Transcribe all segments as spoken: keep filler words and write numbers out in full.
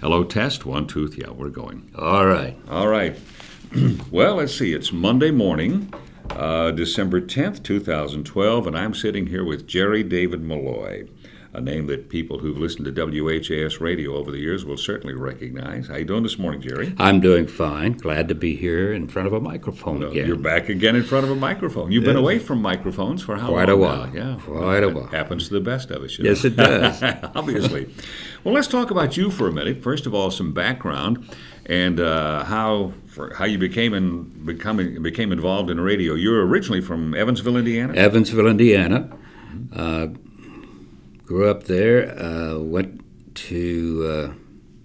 Hello, test. One, two, three. Yeah, we're going. All right. All right. Well, let's see. It's Monday morning, uh, December tenth, twenty twelve, and I'm sitting here with Jerry David Malloy, a name that people who've listened to W H A S radio over the years will certainly recognize. How you doing this morning, Jerry? I'm doing fine. Glad to be here in front of a microphone Well, again. You're back again in front of a microphone. You've been away from microphones for how Quite long a while. now? Yeah, Quite a It while. happens to the best of us. You Yes, know? it does. Obviously. Well, let's talk about you for a minute. First of all, some background and uh, how for how you became in, becoming became involved in radio. You're originally from Evansville, Indiana. Evansville, Indiana. Uh, grew up there. Uh, went to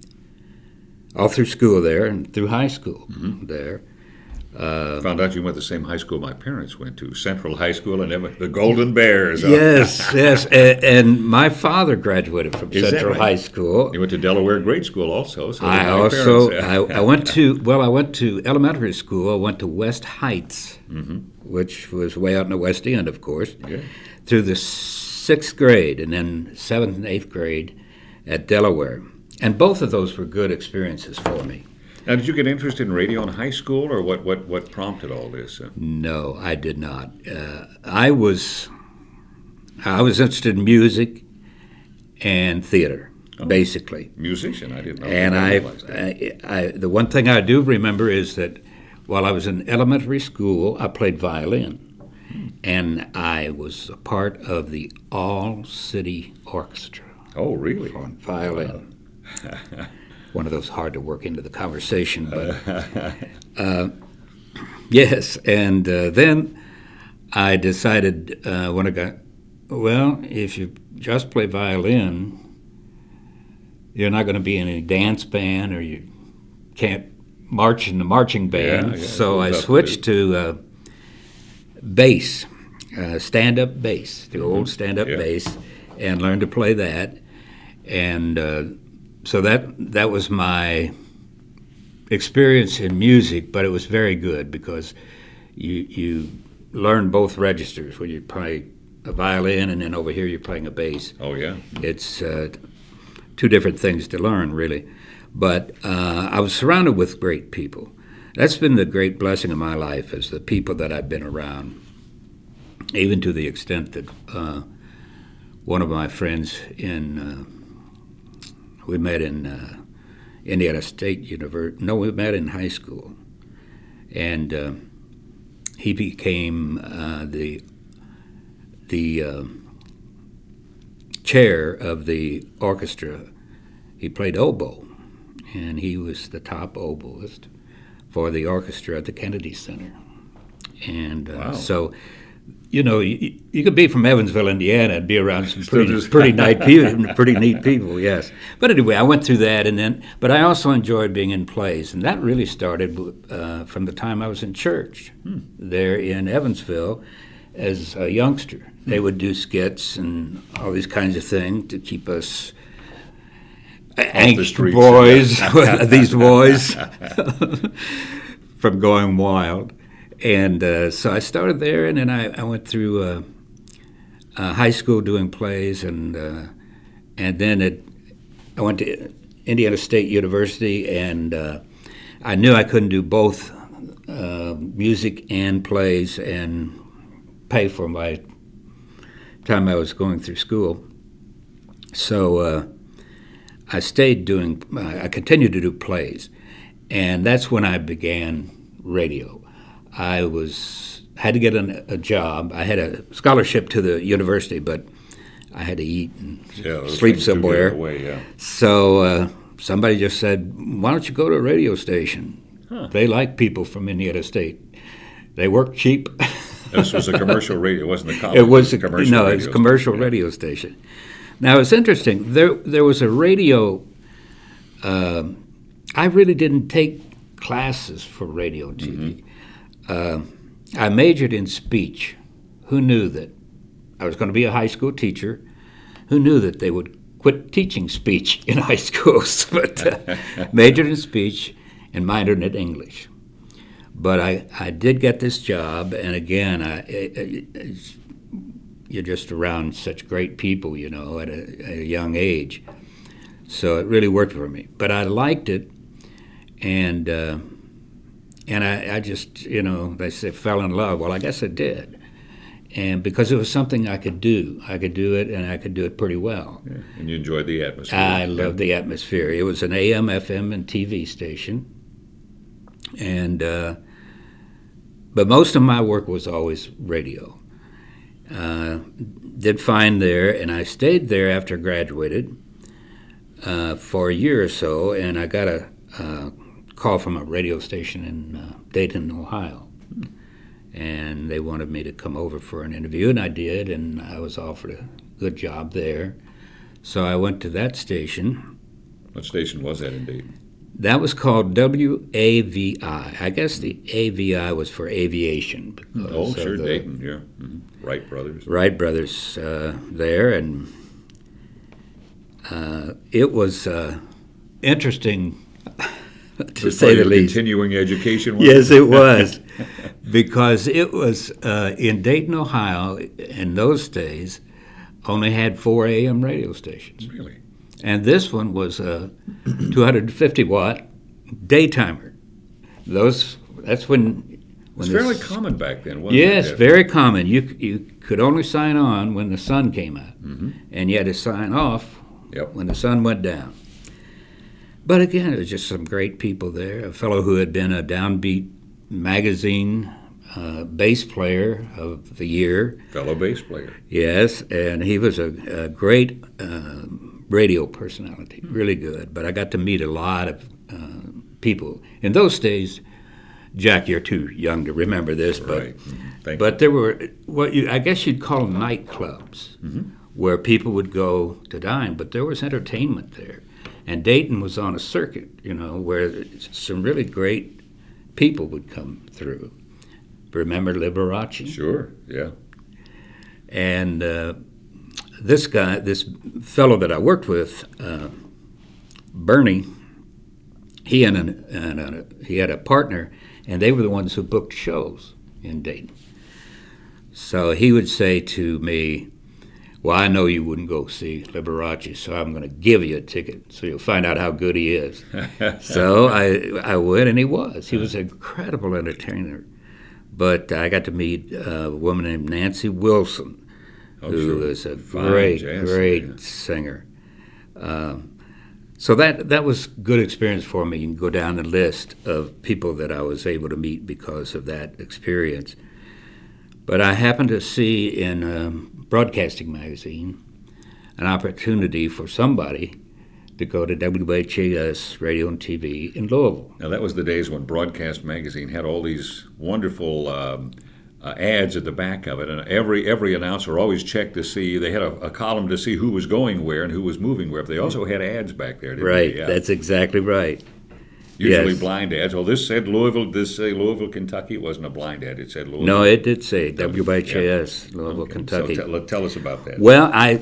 uh, all through school there and through high school Mm-hmm. there. Uh, Found out you went to the same high school my parents went to, Central High School, and Eva- the Golden Bears. yes, yes. And, and my father graduated from Is that Central right? High School. You went to Delaware Grade School also. So did I my also parents. I, I went to well I went to elementary school. I went to West Heights, Mm-hmm. which was way out in the West End, of course, Yeah. through the sixth grade, and then seventh and eighth grade at Delaware. And both of those were good experiences for me. Now, did you get interested in radio in high school, or what? What, what prompted all this? Uh, No, I did not. Uh, I was I was interested in music and theater, basically. musician, I didn't know. And I I, realized that. I, I, the one thing I do remember is that while I was in elementary school, I played violin, and I was a part of the all-city orchestra Oh, really? on violin. One of those hard to work into the conversation, but uh, yes. And uh, then I decided uh, when I got well, if you just play violin, you're not going to be in any dance band, or you can't march in the marching band. Yeah, yeah, so I tough to switched to uh, bass, uh, stand-up bass, the old stand-up Yeah. bass, and learned to play that. And uh, so that that was my experience in music, but it was very good because you you learn both registers when you play a violin, and then over here you're playing a bass. Oh, yeah. It's uh, two different things to learn, really. But uh, I was surrounded with great people. That's been the great blessing of my life, is the people that I've been around, even to the extent that uh, one of my friends in, uh, we met in uh, Indiana State University, no, we met in high school. And uh, he became uh, the the uh, chair of the orchestra. He played oboe, and he was the top oboist for the orchestra at the Kennedy Center. And uh, Wow. so, you know, you, you could be from Evansville, Indiana, and be around some Still pretty, just- pretty neat people, pretty neat people. Yes. But anyway, I went through that, and then, but I also enjoyed being in plays, and that really started uh, from the time I was in church Hmm. there in Evansville as a youngster. They would do skits and all these kinds of things to keep us angst streets. boys, these boys, from going wild. And uh, so I started there, and then I, I went through uh, uh, high school doing plays, and uh, and then it, I went to Indiana State University, and uh, I knew I couldn't do both uh, music and plays and pay for my time I was going through school. So uh, I stayed doing, I continued to do plays, and that's when I began radio. I was had to get an, a job. I had a scholarship to the university, but I had to eat and Yeah, those sleep things do get somewhere. away, yeah. So uh, somebody just said, "Why don't you go to a radio station? Huh. They like people from Indiana State. They work cheap." This was a commercial radio. It wasn't a college. It was a commercial no, radio it's a commercial station. radio station. Now it's interesting. There, there was a radio. Um, I really didn't take classes for radio T V. Mm-hmm. Uh, I majored in speech. Who knew that I was going to be a high school teacher? Who knew that they would quit teaching speech in high schools? But uh, majored in speech and minored in English. But I, I did get this job, and again, I, I, I, you're just around such great people, you know, at a, at a young age. So it really worked for me. But I liked it, and uh, and I, I just, you know, they say fell in love. Well, I guess I did. And because it was something I could do. I could do it, and I could do it pretty well. Yeah. And you enjoyed the atmosphere. I loved the atmosphere. It was an A M, F M, and T V station. And uh, but most of my work was always radio. Uh, did fine there, and I stayed there after I graduated uh, for a year or so, and I got a uh, call from a radio station in uh, Dayton, Ohio. And they wanted me to come over for an interview, and I did, and I was offered a good job there. So I went to that station. What station was that in Dayton? That was called W A V I. I guess the A V I was for aviation. because Oh, sure, of the Dayton, yeah. Mm-hmm. Wright brothers. Wright brothers uh, there, and uh, it was uh, interesting, to Was say part the of your least. Continuing education. Was Yes, it was, because it was uh, in Dayton, Ohio. In those days, only had four A M radio stations, Really? and this one was a two hundred fifty watt daytimer. Those that's when. It was when fairly the, common back then, wasn't Yes, it? very common. You you could only sign on when the sun came out, Mm-hmm. and you had to sign off Yep. when the sun went down. But again, it was just some great people there. A fellow who had been a Downbeat magazine uh, bass player of the year. Fellow bass player. Yes, and he was a, a great uh, radio personality, really good. But I got to meet a lot of uh, people. In those days, Jack, you're too young to remember this, but Right. Mm-hmm. Thank but there were what you, I guess you'd call them nightclubs, Mhm. where people would go to dine, but there was entertainment there. And Dayton was on a circuit, you know, where some really great people would come through. Remember Liberace? you. Sure, yeah. And uh, this guy, this fellow that I worked with, uh, Bernie, he and, an, and a, he had a partner, and they were the ones who booked shows in Dayton. So he would say to me, well, I know you wouldn't go see Liberace, so I'm going to give you a ticket so you'll find out how good he is. So I I went, and he was. He was an incredible entertainer. But I got to meet a woman named Nancy Wilson, Oh, who sure. was a Fine great, jazz great singer. singer. Um, so that that was good experience for me. You can go down the list of people that I was able to meet because of that experience. But I happened to see in a broadcasting magazine an opportunity for somebody to go to W H A S Radio and T V in Louisville. Now, that was the days when Broadcast Magazine had all these wonderful um, uh, ads at the back of it, and every every announcer always checked to see, they had a, a column to see who was going where and who was moving where. But they also had ads back there, didn't Right, they? Yeah. that's exactly right. Usually yes. blind ads. Oh, this said Louisville, this say Louisville, Kentucky. It wasn't a blind ad, it said Louisville. No, it did say W H A S, Yeah. Louisville, Okay. Kentucky. So tell, tell us about that. Well, I,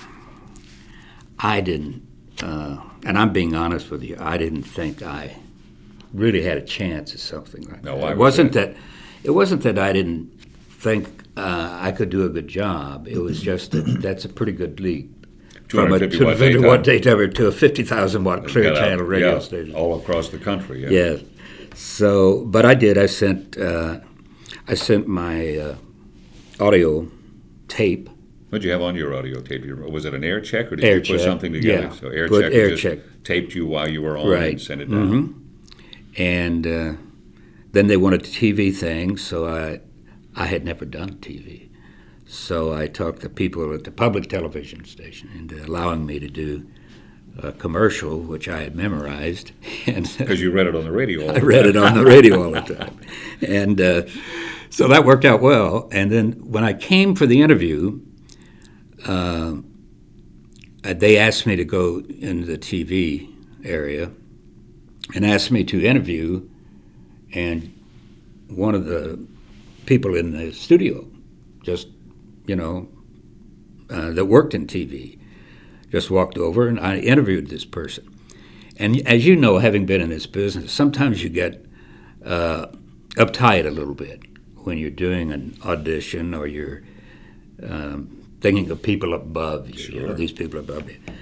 I didn't, uh, and I'm being honest with you, I didn't think I really had a chance at something like No, that. I It was wasn't that- that. It wasn't that I didn't think uh, I could do a good job. It was just that that's a pretty good leap. From a two hundred fifty two watt hundred fifty watt daytime. daytimer to a fifty thousand watt clear Got out- channel radio yeah, station. all across the country. Yeah. Yes. So, but I did. I sent. Uh, I sent my uh, audio tape. What'd you have on your audio tape? Your- Was it an air check, or did Air you put check, something together? yeah. So air Put check, air just check. taped you while you were on Right. and sent it down. Mhm. And uh, then they wanted a T V thing, so I, I had never done T V. So I talked to people at the public television station into allowing me to do a commercial, which I had memorized. And Because you read it on the radio. All I the read time. it on the radio all the time. And uh, so that worked out well. And then when I came for the interview, uh, they asked me to go into the T V area and asked me to interview. And one of the people in the studio just, you know, uh, that worked in T V just walked over, and I interviewed this person. And as you know, having been in this business, sometimes you get uh, uptight a little bit when you're doing an audition or you're um, thinking of people above you, you know, Sure. these people above you.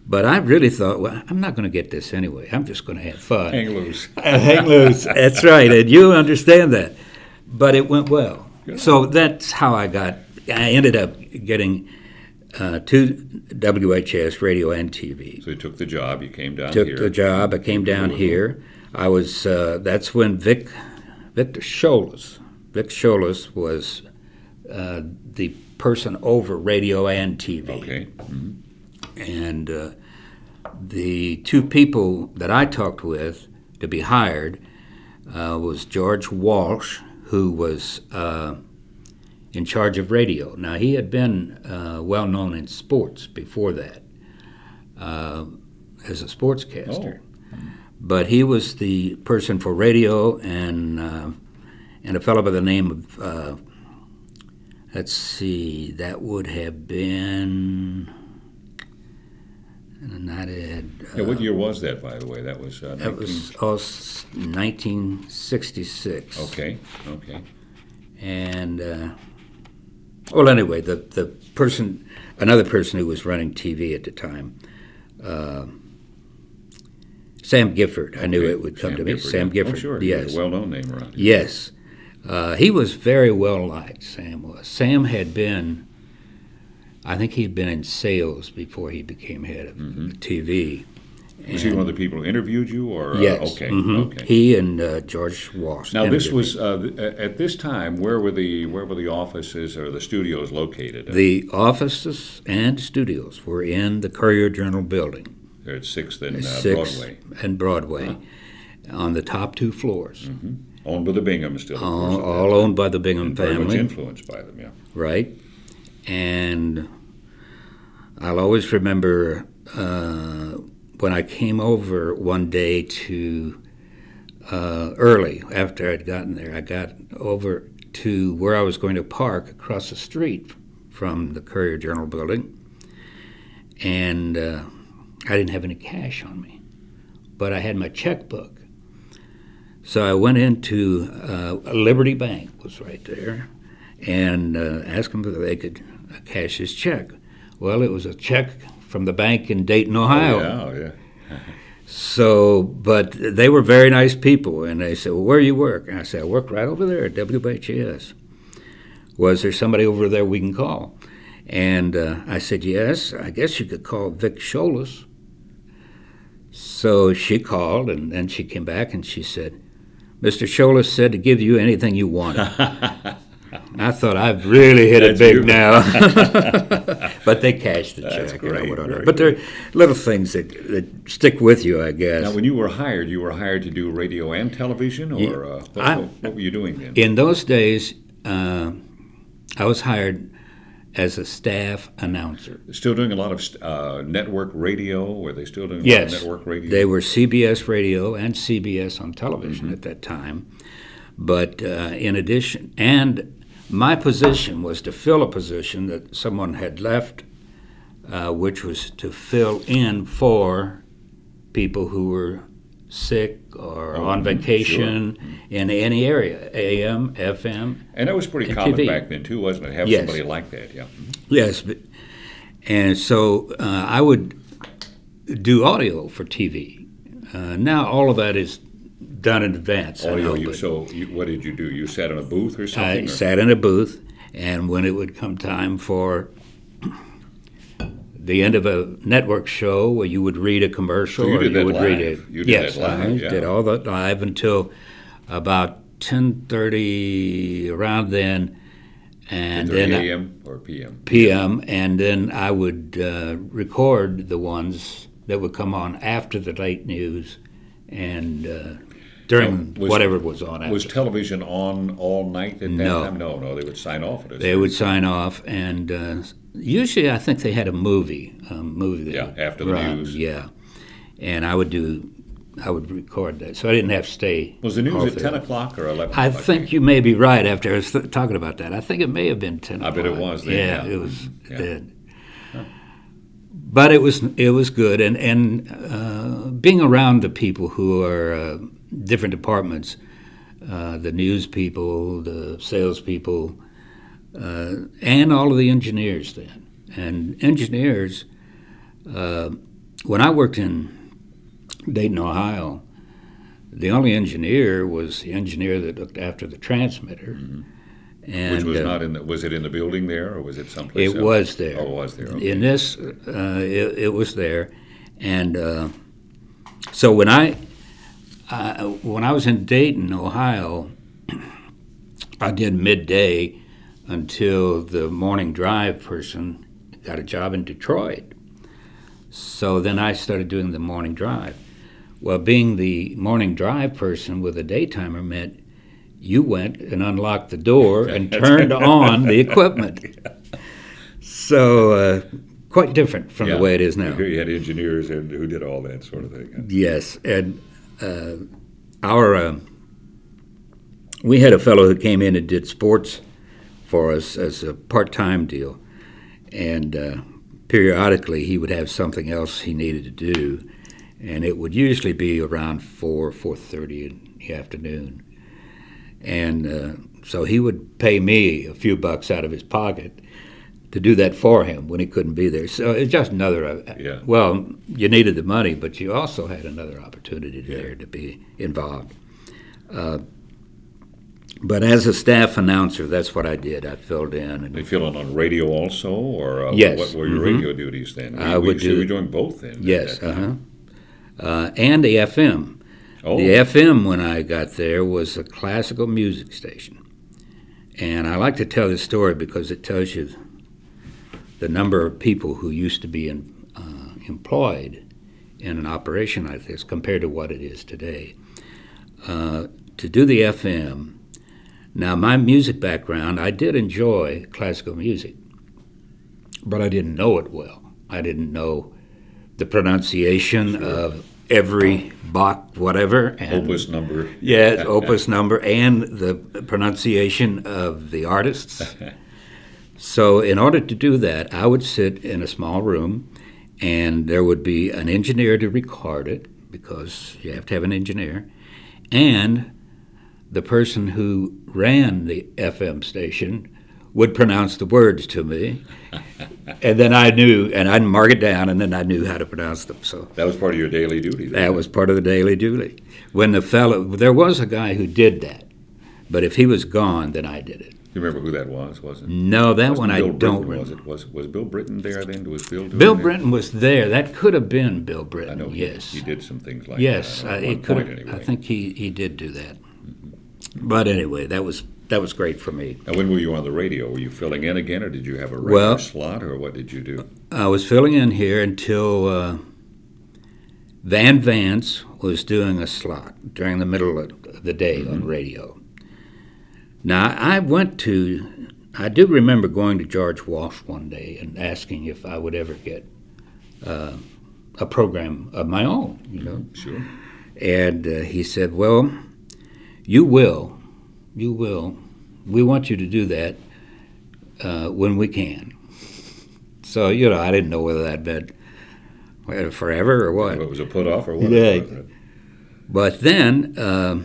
But I really thought, well, I'm not going to get this anyway. I'm just going to have fun. Hang loose. Hang loose. That's right, and you understand that. But it went well. Good. So that's how I got. I ended up getting uh, to W H S radio and T V. So you took the job. You came down Took here. the job. I came down here. I was. Uh, that's when Vic, Victor Scholas, Vic Scholas was uh, the person over radio and T V. Okay. Mm-hmm. And uh, the two people that I talked with to be hired uh, was George Walsh, who was uh, in charge of radio. Now, he had been uh, well known in sports before that uh, as a sportscaster. Oh. But he was the person for radio, and uh, and a fellow by the name of, uh, let's see, that would have been... And that had, uh, Yeah, what year was that, by the way? That was uh, that was oh, nineteen sixty-six. Okay, okay. And uh, well, anyway, the the person, another person who was running T V at the time, uh, Sam Gifford. I knew Okay. it would come Sam to me. Gifford, Sam yeah. Gifford. Oh, sure. Yes. He's a well-known name around here. Yes. Uh, he was very well liked. Sam was. Sam had been. I think he'd been in sales before he became head of Mm-hmm. T V. Was he one of the people who interviewed you, or uh, Yes. okay, Mhm. okay. He and uh, George Walsh. Now, this interviewed was me. uh, th- at this time. Where were the where were the offices or the studios located? The offices and studios were in the Courier Journal building, They're at Sixth and uh, Sixth Broadway, and Broadway, on the top two floors, mm-hmm. owned by the Binghams still. Of all, course, at that all time. owned by the Bingham And very much family, influenced by them. Yeah. right? And I'll always remember uh, when I came over one day to uh, early after I'd gotten there. I got over to where I was going to park across the street from the Courier Journal building, and uh, I didn't have any cash on me, but I had my checkbook. So I went into uh, Liberty Bank was right there, and uh, asked them whether they could cash his check. Well, it was a check from the bank in Dayton, Ohio. Oh, yeah, yeah. So, but they were very nice people, and they said, well, where do you work? And I said, I work right over there at W H S. Was there somebody over there we can call? And uh, I said, yes, I guess you could call Vic Scholas. So she called, and then she came back, and she said, Mister Scholas said to give you anything you wanted. I thought, I've really hit it That's big you. now. But they cashed the That's check. great, and I went on very it. But they're little things that, that stick with you, I guess. Now, when you were hired, you were hired to do radio and television, or uh, what, I- what, what were you doing then? In those days, uh, I was hired as a staff announcer. Still doing a lot of uh, network radio? Were they still doing a Yes, lot of network radio? they were C B S radio and C B S on television Mm-hmm. at that time. But uh, in addition, and my position was to fill a position that someone had left, uh, which was to fill in for people who were sick or Oh, on mhm, vacation in any area, A M, F M. And that was pretty and common T V. back then, too, wasn't it? Have Yes. somebody like that, yeah. Yes, but, and so uh, I would do audio for T V. Uh, now all of that is done in advance. I Audio, know, you, but so you, what did you do? You sat in a booth or something? I or- sat in a booth, and when it would come time for the end of a network show, where you would read a commercial, So you or did you that would read it. live. You did yes, that live, I yeah. did all that live until about ten thirty around then, and then I- A M or P M? P M, and then I would uh, record the ones that would come on after the late news and uh, during Now, was- whatever was on after. Was television on all night at that No. time? No, no, they would sign off at it. They would sign off, and uh, usually I think they had a movie, a movie. that Yeah, would after the run, news. Yeah, and I would do, I would record that, so I didn't have to stay. Was the news all at through ten it. o'clock or eleven I o'clock? think you may be right after I was th- talking about that. I think it may have been ten I o'clock. bet it was then, Yeah, yeah. it was Yeah. then. But it was it was good, and and uh, being around the people who are uh, different departments, uh, the news people, the sales people, uh, and all of the engineers then. And engineers, uh, when I worked in Dayton, Ohio, the only engineer was the engineer that looked after the transmitter. Mm-hmm. And, Which was uh, not in the, was it in the building there, or was it someplace It else? was there. Oh, it was there. Okay. In this, uh, it, it was there. And uh, so when I, uh, when I was in Dayton, Ohio, I did midday until the morning drive person got a job in Detroit. So then I started doing the morning drive. Well, being the morning drive person with a daytimer meant you went and unlocked the door and turned on the equipment. So uh, quite different from yeah. the way it is now. Here you had engineers and who did all that sort of thing. Yes, and uh, our uh, we had a fellow who came in and did sports for us as a part-time deal, and uh, periodically he would have something else he needed to do, and it would usually be around four, four thirty in the afternoon. And uh, so he would pay me a few bucks out of his pocket to do that for him when he couldn't be there. So it's just another, uh, yeah. well, you needed the money, but you also had another opportunity yeah. there to be involved. Uh, but as a staff announcer, that's what I did. I filled in. And Were you filling on radio also, or uh, yes. what were your mm-hmm. radio duties then? I we, would we, do. So you were doing both then? Yes, uh-huh. Uh, and the F M. Oh. The F M, when I got there, was a classical music station. And I like to tell this story because it tells you the number of people who used to be in, uh, employed in an operation like this compared to what it is today. Uh, to do the F M, now my music background, I did enjoy classical music, but I didn't know it well. I didn't know the pronunciation sure. of every Bach whatever. And, opus number. Yeah, opus number, and the pronunciation of the artists. So in order to do that, I would sit in a small room, and there would be an engineer to record it, because you have to have an engineer, and the person who ran the F M station would pronounce the words to me, and then I knew, and I'd mark it down, and then I knew how to pronounce them. So that was part of your daily duty. Then. That was part of the daily duty. When the fellow, there was a guy who did that, but if he was gone, then I did it. You remember who that was? Was it? No, that Wasn't one Bill I don't Britton, remember. Was it? Was was Bill Britton there then? Was Bill doing Bill that? Britton was there. That could have been Bill Britton. I know. He, yes, he did some things like yes, that. Yes, Yes, it could. anyway. I think he, he did do that. Mm-hmm. But anyway, that was that was great for me. Now, when were you on the radio? Were you filling in again, or did you have a regular well, slot, or what did you do? I was filling in here until uh, Van Vance was doing a slot during the middle of the day mm-hmm. on radio. Now, I went to, I do remember going to George Walsh one day and asking if I would ever get uh, a program of my own, you know. Sure. And uh, he said, well, you will, you will. We want you to do that uh, when we can. So, you know, I didn't know whether that meant well, forever or what. It was a put off or what? Yeah. But then uh,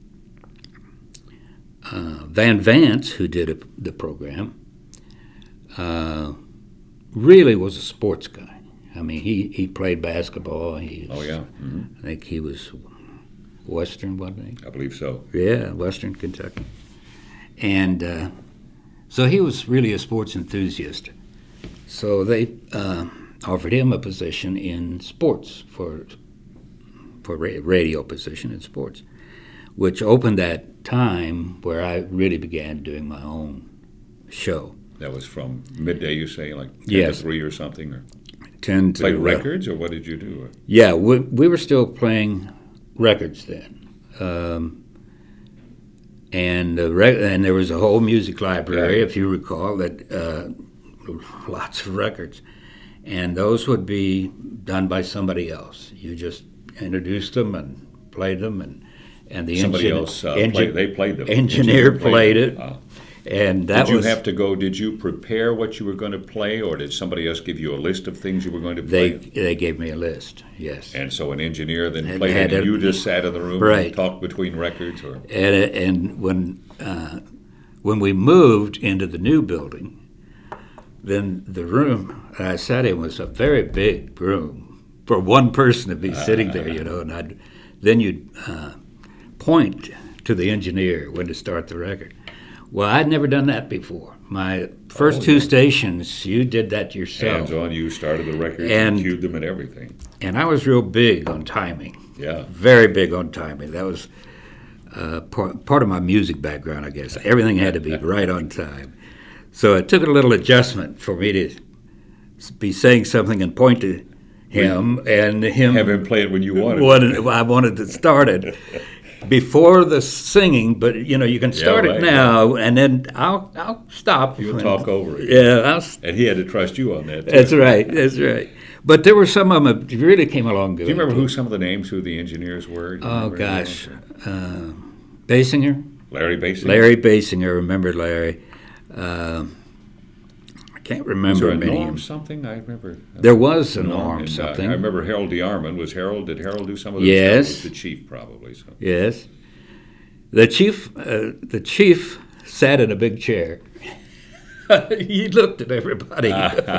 uh, Van Vance, who did a, the program, uh, really was a sports guy. I mean, he, he played basketball. He was, oh, yeah. Mm-hmm. I think he was Western, wasn't he? I believe so. Yeah, Western Kentucky. And uh, so he was really a sports enthusiast. So they uh, offered him a position in sports, for for ra- radio position in sports, which opened that time where I really began doing my own show. That was from midday, you say, like ten yes. to three or something? Or ten to play records, or what did you do? Or? Yeah, we, we were still playing records then. Um, and uh, re- and there was a whole music library, yeah. if you recall, that uh, lots of records. And those would be done by somebody else. You just introduced them and played them, and, and the somebody engin- else uh, engin- played, they played them. Engineer, engineer played, played it. Wow. And that did you was, have to go, did you prepare what you were going to play, or did somebody else give you a list of things you were going to play? They they gave me a list, yes. And so an engineer then And played it, and a, you just sat in the room right. and talked between records? Or And, and when, uh, when we moved into the new building, then the room I sat in was a very big room, for one person to be sitting there, you know, and I'd, then you'd uh, point to the engineer when to start the record. Well, I'd never done that before. My first Oh, two yeah. stations, you did that yourself. Hands on, you started the records And- and cued them and everything. And I was real big on timing, Yeah. very big on timing. That was uh, part, part of my music background, I guess. Everything had to be right on time. So it took a little adjustment for me to be saying something and point to him, and him Have him play it when you wanted. wanted, I wanted to start it before the singing, but you know you can start right, it now, and then I'll I'll stop. You'll when- talk over it. Yeah, I'll, s- And he had to trust you on that, too. that's right, that's right. But there were some of them that really came along good. Do you remember who some of the names, who the engineers were? Do you Oh remember gosh, anyone? uh, Basinger, Larry Basinger? Larry Basinger. Remember Larry? Uh, I can't Was remember there a many. Norm something? I remember. There was a Norm and, uh, something. I remember Harold DeArmond. Was Harold, did Harold do some of this Yes. stuff? Was the chief, probably. So. Yes. The chief, uh, the chief sat in a big chair. He looked at everybody.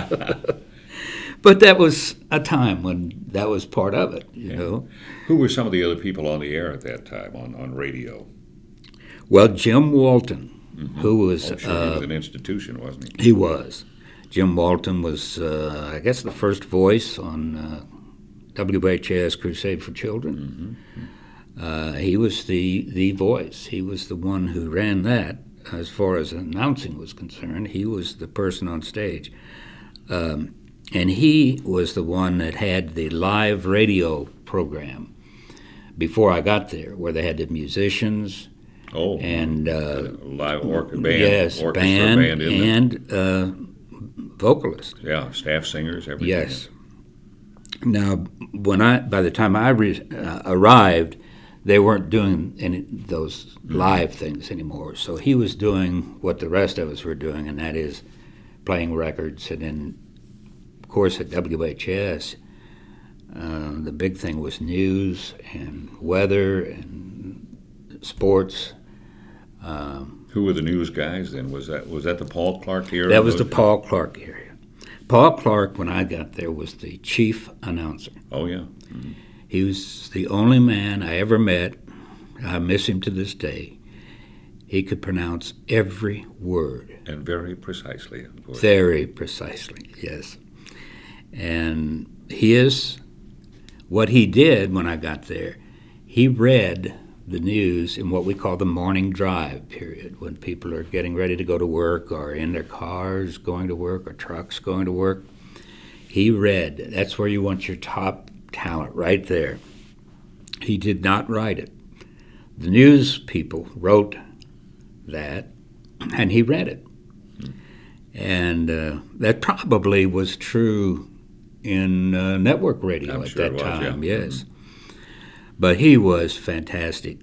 But that was a time when that was part of it, you know. Who were some of the other people on the air at that time on, on radio? Well, Jim Walton, who was, Oh, sure, he uh, was an institution, wasn't he? he was. Jim Walton was, uh, I guess, the first voice on uh, W H A S Crusade for Children. Uh, he was the, the voice. He was the one who ran that. As far as announcing was concerned, he was the person on stage. Um, and he was the one that had the live radio program before I got there, where they had the musicians Oh, and uh, live orc- band, yes, orchestra band, band in there. and uh, vocalist. Yeah, staff singers, everything. Yes. Now, when I by the time I re- uh, arrived, they weren't doing any those live things anymore. So he was doing what the rest of us were doing, and that is playing records. And then, of course, at W H S, uh, the big thing was news and weather and sports. Um, Who were the news guys then? Was that was that the Paul Clark era? that was the Those- Paul Clark area. Paul Clark, when I got there, was the chief announcer. Oh yeah. He was the only man I ever met. I miss him to this day. He could pronounce every word And very precisely, of course. very precisely, yes. And his, what he did when I got there, he read the news in what we call the morning drive period, when people are getting ready to go to work or in their cars going to work or trucks going to work. He read. That's where you want your top talent, right there. He did not write it. The news people wrote that, and he read it. And uh, that probably was true in uh, network radio I'm at sure that it was, time, yeah. yes. But he was fantastic.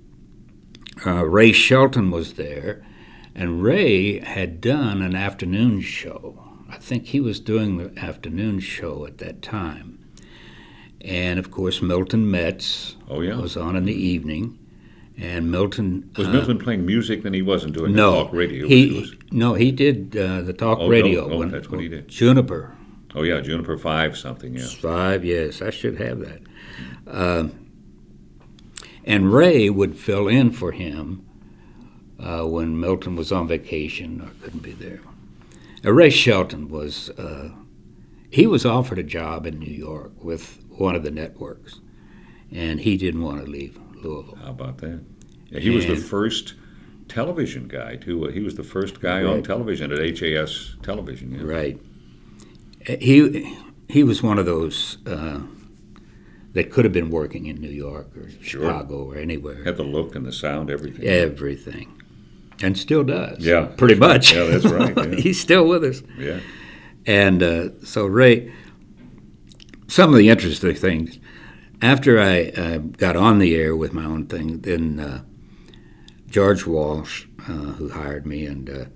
Uh, Ray Shelton was there, and Ray had done an afternoon show. I think he was doing the afternoon show at that time. And, of course, Milton Metz Oh yeah. was on in the evening. And Milton... Was uh, Milton playing music? Then he wasn't doing the no, talk radio. He, He was- no, he did uh, the talk Oh, no. radio. Oh, that's what he did. Juniper. oh yeah, Juniper Five something. Yeah. Five, yes, I should have that. Uh, and Ray would fill in for him uh, when Milton was on vacation or couldn't be there. Uh, Ray Shelton was, uh, he was offered a job in New York with one of the networks, and he didn't want to leave Louisville. How about that? Yeah, he was the And- first television guy too. Uh, He was the first guy on Right. television at H A S Television. Yeah. Right. Uh, He he was one of those uh, that could have been working in New York or Sure. Chicago or anywhere. Had the look and the sound, everything. Everything. And still does. Yeah, Pretty that's much. right. Yeah, that's right, yeah. He's still with us. Yeah. And uh, so, Ray, some of the interesting things, after I uh, got on the air with my own thing, then uh, George Walsh, uh, who hired me, and uh,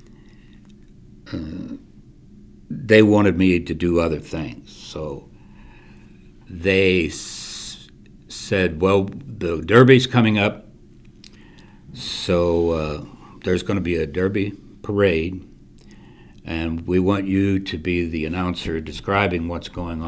uh, they wanted me to do other things. So they s- said, well, the Derby's coming up, so uh, there's going to be a Derby parade, and we want you to be the announcer describing what's going on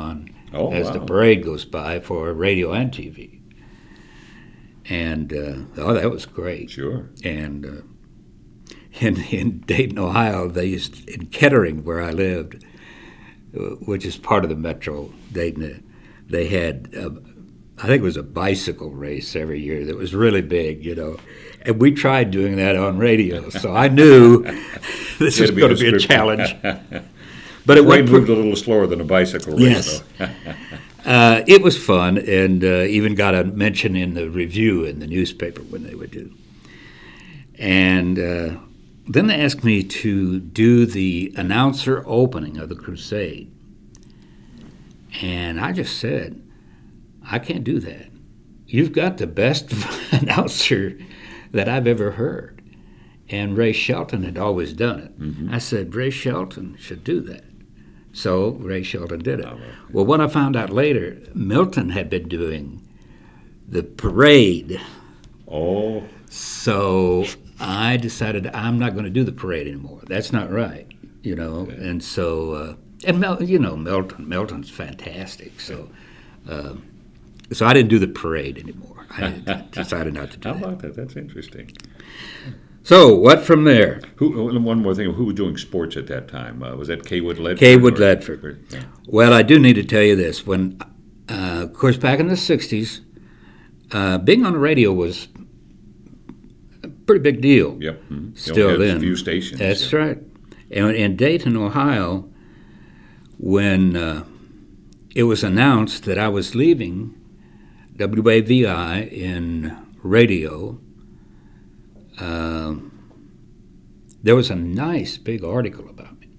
oh, as wow. the parade goes by for radio and T V. And, uh, oh, that was great. Sure. And uh, in, in Dayton, Ohio, they used, in Kettering, where I lived, which is part of the metro Dayton, they had, uh, I think it was a bicycle race every year that was really big, you know. And we tried doing that on radio, so I knew this was going to be a challenge. But it went moved a little slower than a bicycle race. Yes. uh, it was fun, and uh, even got a mention in the review in the newspaper when they would do. And uh, then they asked me to do the announcer opening of the Crusade. And I just said, I can't do that. You've got the best announcer that I've ever heard. And Ray Shelton had always done it. Mm-hmm. I said, Ray Shelton should do that. So Ray Shelton did it. Oh, okay. Well, what I found out later, Milton had been doing the parade. Oh. So I decided I'm not going to do the parade anymore. That's not right, you know. Okay. And so, uh, and Mel, you know, Milton, Milton's fantastic. So, uh, so I didn't do the parade anymore. I decided not to do How that. How about that? That's interesting. So what from there? Who? One more thing. Who was doing sports at that time? Uh, was that Kaywood Ledford? Kaywood Ledford. Or, yeah. Well, I do need to tell you this. When, uh, of course, back in the sixties, uh, being on the radio was a pretty big deal. Yep. Mm-hmm. Still then. A few stations. That's yeah. right. And in Dayton, Ohio, when uh, it was announced that I was leaving W A V I in radio, uh, there was a nice big article about me.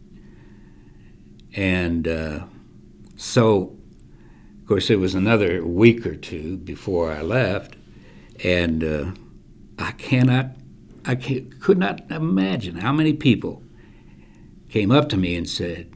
And uh, so, of course, it was another week or two before I left, and uh, I cannot, I can, could not imagine how many people came up to me and said,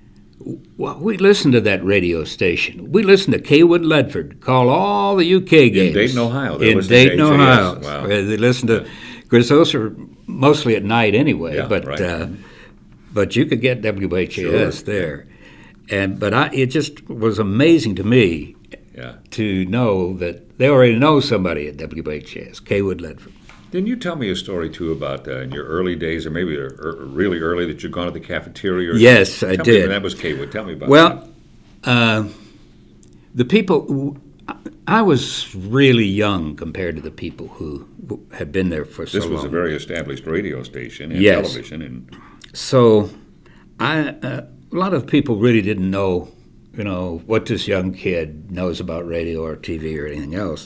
well, we listened to that radio station. We listened to Kaywood Ledford call all the U K games. In Dayton, Ohio. They in Dayton, Ohio. Wow. They listened to, because those are mostly at night anyway, yeah, but right. uh, but you could get W H A S sure. there. And But I, it just was amazing to me yeah. to know that they already know somebody at W H A S, Kaywood Ledford. Then you tell me a story, too, about uh, in your early days, or maybe er, really early, that you'd gone to the cafeteria. Or yes, something. I tell did. Me, that was Kaywood. Tell me about well, that. Well, uh, the people, I was really young compared to the people who had been there for so long. This was long. a very established radio station and yes. television. And so I, uh, a lot of people really didn't know, you know, what this young kid knows about radio or T V or anything else.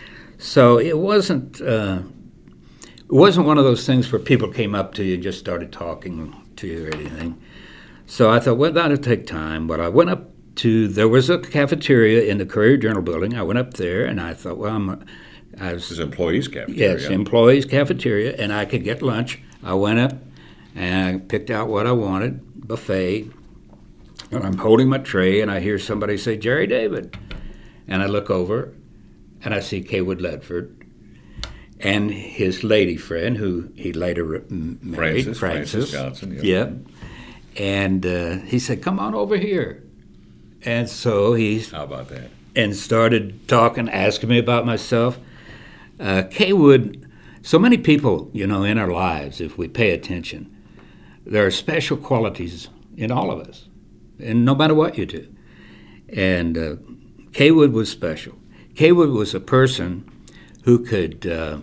So it wasn't... Uh, It wasn't one of those things where people came up to you and just started talking to you or anything. So I thought, well, that'll take time. But I went up to, there was a cafeteria in the Courier-Journal building. I went up there and I thought, well, I'm, I was... It was employees' cafeteria. Yes, employees' cafeteria, and I could get lunch. I went up and I picked out what I wanted, buffet. And I'm holding my tray and I hear somebody say, Jerry David. And I look over and I see Kaywood Ledford and his lady friend, who he later married, Francis, Francis, Francis Johnson. Yeah. yeah. And uh, he said, come on over here. And so he... How about that? And started talking, asking me about myself. Uh, Kaywood, so many people, you know, in our lives, if we pay attention, there are special qualities in all of us, and no matter what you do. And uh, Kaywood was special. Kaywood was a person who could uh,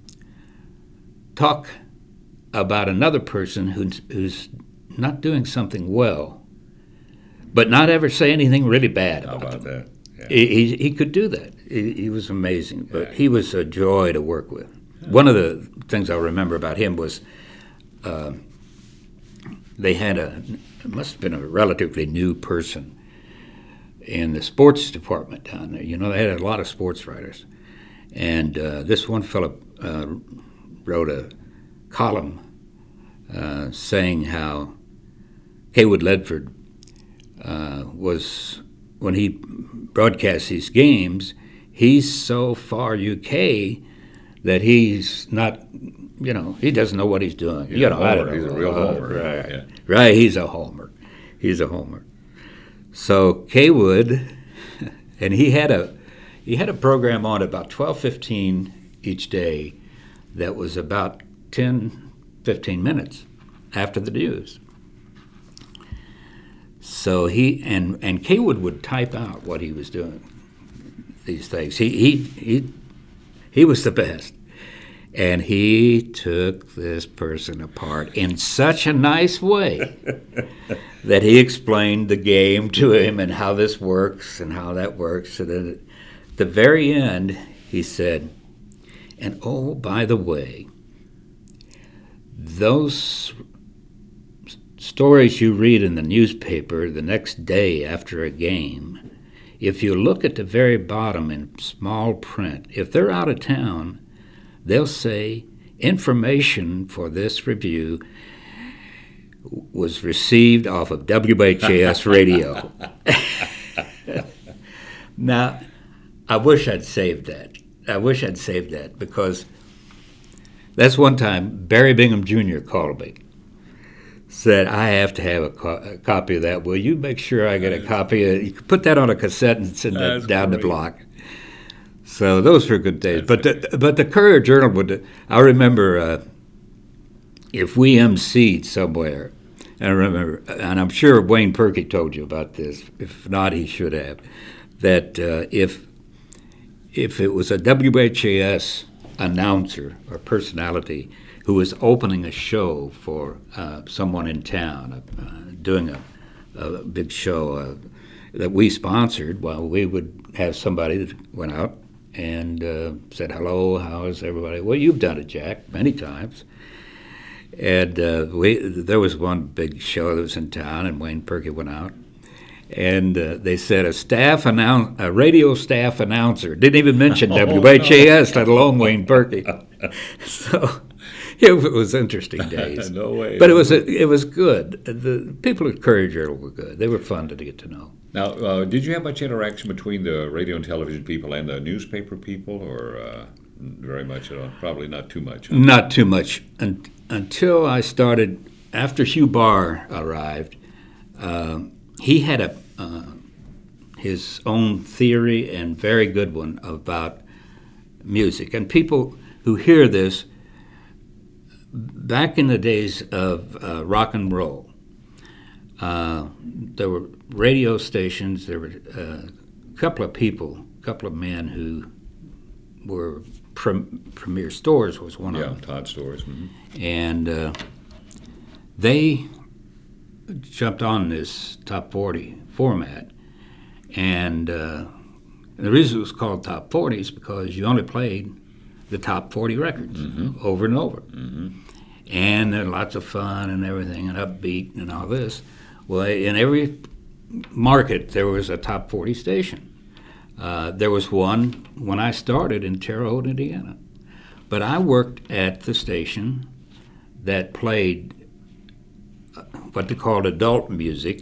talk about another person who's, who's not doing something well, but not ever say anything really bad about, How about them. that? Yeah. He, he, he could do that. He, he was amazing, but Yeah. he was a joy to work with. One of the things I remember about him was uh, they had a, it must have been a relatively new person in the sports department down there. You know, they had a lot of sports writers. And uh, this one fellow uh, wrote a column uh, saying how Kaywood Ledford uh, was, when he broadcasts these games, he's so far U K that he's not, you know, he doesn't know what he's doing. He's you a know, I don't homer. know. He's a real Uh, homer. Right, Yeah. right. He's a homer. He's a homer. So Kaywood And he had a he had a program on about twelve fifteen each day that was about ten, fifteen minutes after the news. So he and and Kaywood would type out what he was doing. These things. He he he he was the best. And he took this person apart in such a nice way that he explained the game to him and how this works and how that works. And then at the very end, he said, and oh, by the way, those stories you read in the newspaper the next day after a game, if you look at the very bottom in small print, if they're out of town, they'll say, information for this review was received off of W H A S radio. Now, I wish I'd saved that. I wish I'd saved that, because that's one time Barry Bingham Junior called me, said, I have to have a, co- a copy of that. Will you make sure I get a copy of it? You could put that on a cassette and send that down great. the block. So those were good days. But the, but the Courier Journal would. I remember uh, if we emceed somewhere, and I remember, and I'm sure Wayne Perky told you about this. If not, he should have. That uh, if if it was a W H A S announcer or personality who was opening a show for uh, someone in town, uh, doing a, a big show uh, that we sponsored, well, we would have somebody that went out and uh, said, hello, how is everybody? Well, you've done it, Jack, many times. And uh, we there was one big show that was in town, and Wayne Perky went out. And uh, they said a staff announce, a radio staff announcer, didn't even mention oh, W H A S, no. let alone Wayne Perky. So it was interesting days. No way. But it was a, it was good. The people at Courier Journal were good. They were fun to get to know. Now, uh, did you have much interaction between the radio and television people and the newspaper people, or uh, very much at all? Probably not too much. Huh? Not too much. Un- until I started, after Hugh Barr arrived, uh, he had a uh, his own theory, and very good one, about music. And people who hear this, back in the days of uh, rock and roll, uh, there were radio stations, there were uh, a couple of people, a couple of men who were Prem- Premier Stores was one yeah, of them. Yeah, Todd Stores. Mm-hmm. And uh, they jumped on this top forty format. And uh, the reason it was called top forty is because you only played the top forty records mm-hmm. over and over. Mm-hmm. And they're lots of fun and everything and upbeat and all this. Well, in every market, there was a top forty station. Uh, there was one when I started in Terre Haute, Indiana. But I worked at the station that played what they called adult music.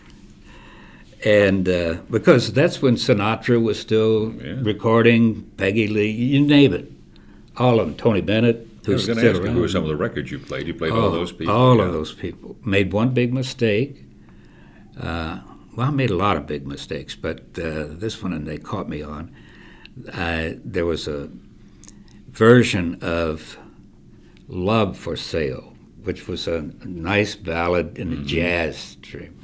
And uh, because that's when Sinatra was still yeah. recording, Peggy Lee, you name it. All of them, Tony Bennett, who's still around. I was going to ask you, who were some of the records you played? You played oh, all those people. All yeah. of those people. Made one big mistake. Uh, well, I made a lot of big mistakes, but uh, this one, and they caught me on, uh, there was a version of Love for Sale, which was a nice ballad in the mm-hmm. jazz stream.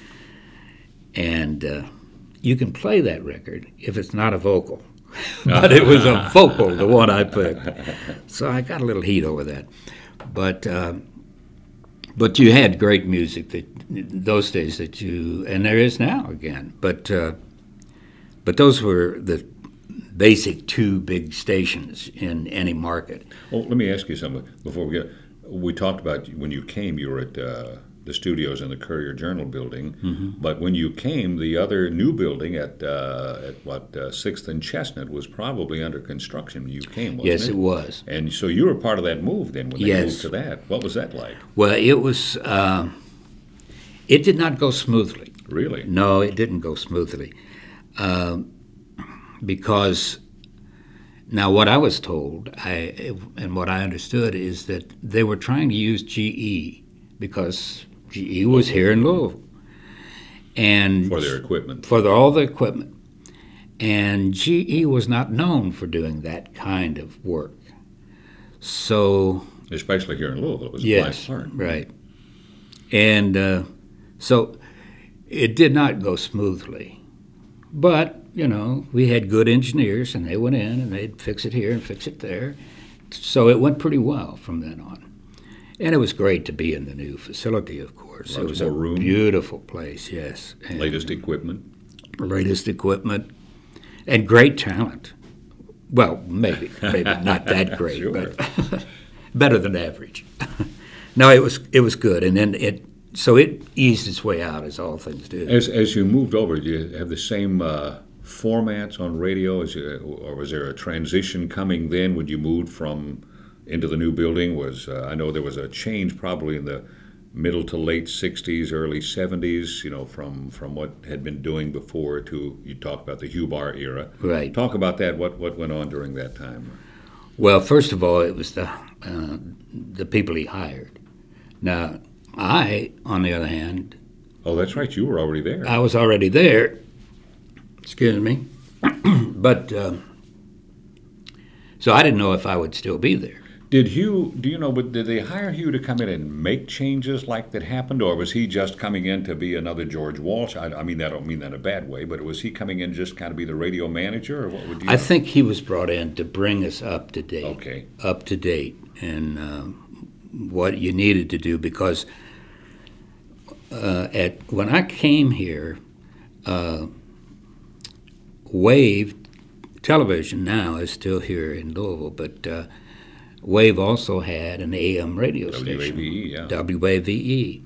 And uh, you can play that record if it's not a vocal. But it was a vocal, the one I picked. So I got a little heat over that. But uh, but you had great music that those days that you, and there is now again. But uh, but those were the basic two big stations in any market. Well, let me ask you something before we get. We talked about when you came, you were at uh, the studios in the Courier Journal building. Mm-hmm. But when you came, the other new building at uh, at what uh, Sixth and Chestnut was probably under construction when you came, wasn't yes, it? Yes, it was. And so you were part of that move then when they yes. moved to that. What was that like? Well, it was. Uh, it did not go smoothly. Really? No, it didn't go smoothly, uh, because. Now, what I was told, I, and what I understood, is that they were trying to use G E because G E was here in Louisville, and for their equipment, for the, all the equipment, And G E was not known for doing that kind of work. So, especially here in Louisville, it was yes, a black clerk. Right. And uh, so it did not go smoothly. But, you know, we had good engineers, and they went in, and they'd fix it here and fix it there. So it went pretty well from then on. And it was great to be in the new facility, of course. Lots it was more a room. Beautiful place, yes. And Latest equipment. Latest equipment. And great talent. Well, maybe, maybe not that great, Sure. but better than average. No, it was it was good, and then it so it eased its way out, as all things do. As as you moved over, did you have the same uh, formats on radio, as you, or was there a transition coming then when you moved from into the new building? Was uh, I know there was a change probably in the middle to late sixties, early seventies, you know, from, from what had been doing before to, you talk about the Hugh Barr era. Right. Talk about that, what, what went on during that time. Well, first of all, it was the uh, the people he hired. Now, I, on the other hand, Oh, that's right, you were already there. I was already there. Excuse me. But, uh, so I didn't know if I would still be there. Did Hugh, do you know, but did they hire Hugh to come in and make changes like that happened, or was he just coming in to be another George Walsh? I, I mean, I don't mean that in a bad way, but was he coming in just kind of be the radio manager, or what would you I know? think he was brought in to bring us up to date. Okay. Up to date and uh, what you needed to do, because uh, at when I came here, uh, Wave Television now is still here in Louisville, but uh, Wave also had an A M radio W A V E, station, yeah. W A V E,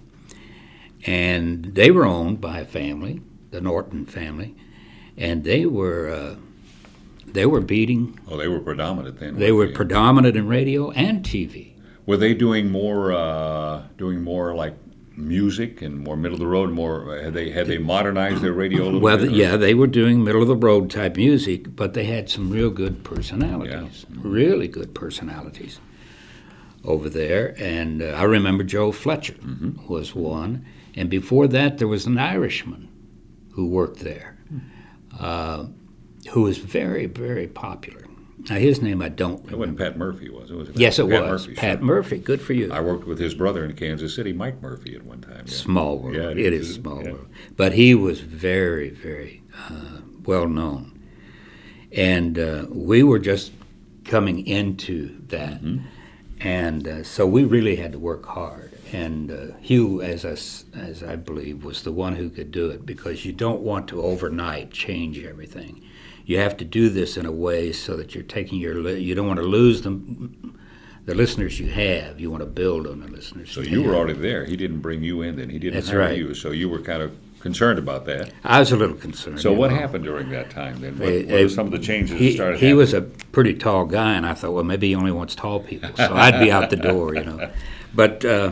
and they were owned by a family, the Norton family, and they were uh, they were beating. Oh, they were predominant then. They were weren't they? predominant in radio and T V. Were they doing more, uh, doing more like music and more middle of the road? More had they had they modernized their radio a little Well, bit? or- yeah, they were doing middle of the road type music, but they had some real good personalities, really good personalities over there. And uh, I remember Joe Fletcher Mm-hmm. was one, and before that there was an Irishman who worked there, uh, who was very, very popular. Now his name I don't It wasn't remember. Pat Murphy, was it? Was it Yes, it Pat was Murphy, Pat sure. Murphy. Good for you. I worked with his brother in Kansas City, Mike Murphy, at one time. Yeah. Small world. Yeah, it it is, is small yeah. world. But he was very, very uh, well known. And uh, we were just coming into that. Mm-hmm. And uh, so we really had to work hard. And uh, Hugh, as I, s- as I believe, was the one who could do it, because you don't want to overnight change everything. You have to do this in a way so that you're taking your, li- you don't want to lose them. The listeners you have, you want to build on the listeners. So you were already there. He didn't bring you in then. He didn't That's hire right. you. So you were kind of concerned about that. I was a little concerned. So you what know. happened during that time then? What, Eh, what were eh, some of the changes he, that started he happening? was a pretty tall guy, and I thought, well, maybe he only wants tall people, so I'd be out the door, you know. But uh,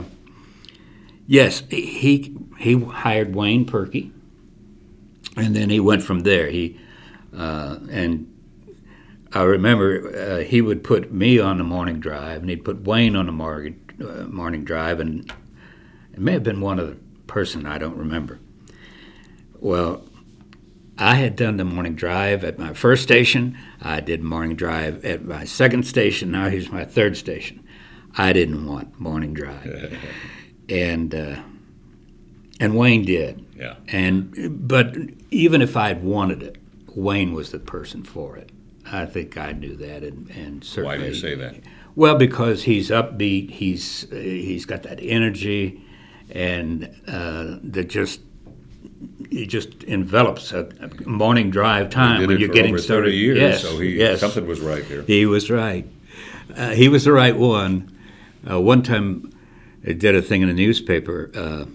yes, he he hired Wayne Perky, and then he went from there. He uh, and I remember uh, he would put me on the morning drive, and he'd put Wayne on the morning uh, morning drive, and it may have been one other person, I don't remember. Well, I had done the morning drive at my first station. I did morning drive at my second station. Now here's my third station. I didn't want morning drive, and uh, and Wayne did. Yeah. And but even if I'd wanted it, Wayne was the person for it. I think I knew that, and, and certainly. Why do you say that? Well, because he's upbeat. He's uh, he's got that energy, and uh, that just it just envelops a, a morning drive time He did when it you're for getting over started. thirty years, yes, so he, yes. something was right there. He was right. Uh, he was the right one. Uh, one time, I did a thing in a newspaper uh,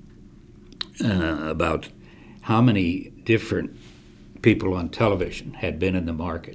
uh, about how many different people on television had been in the market.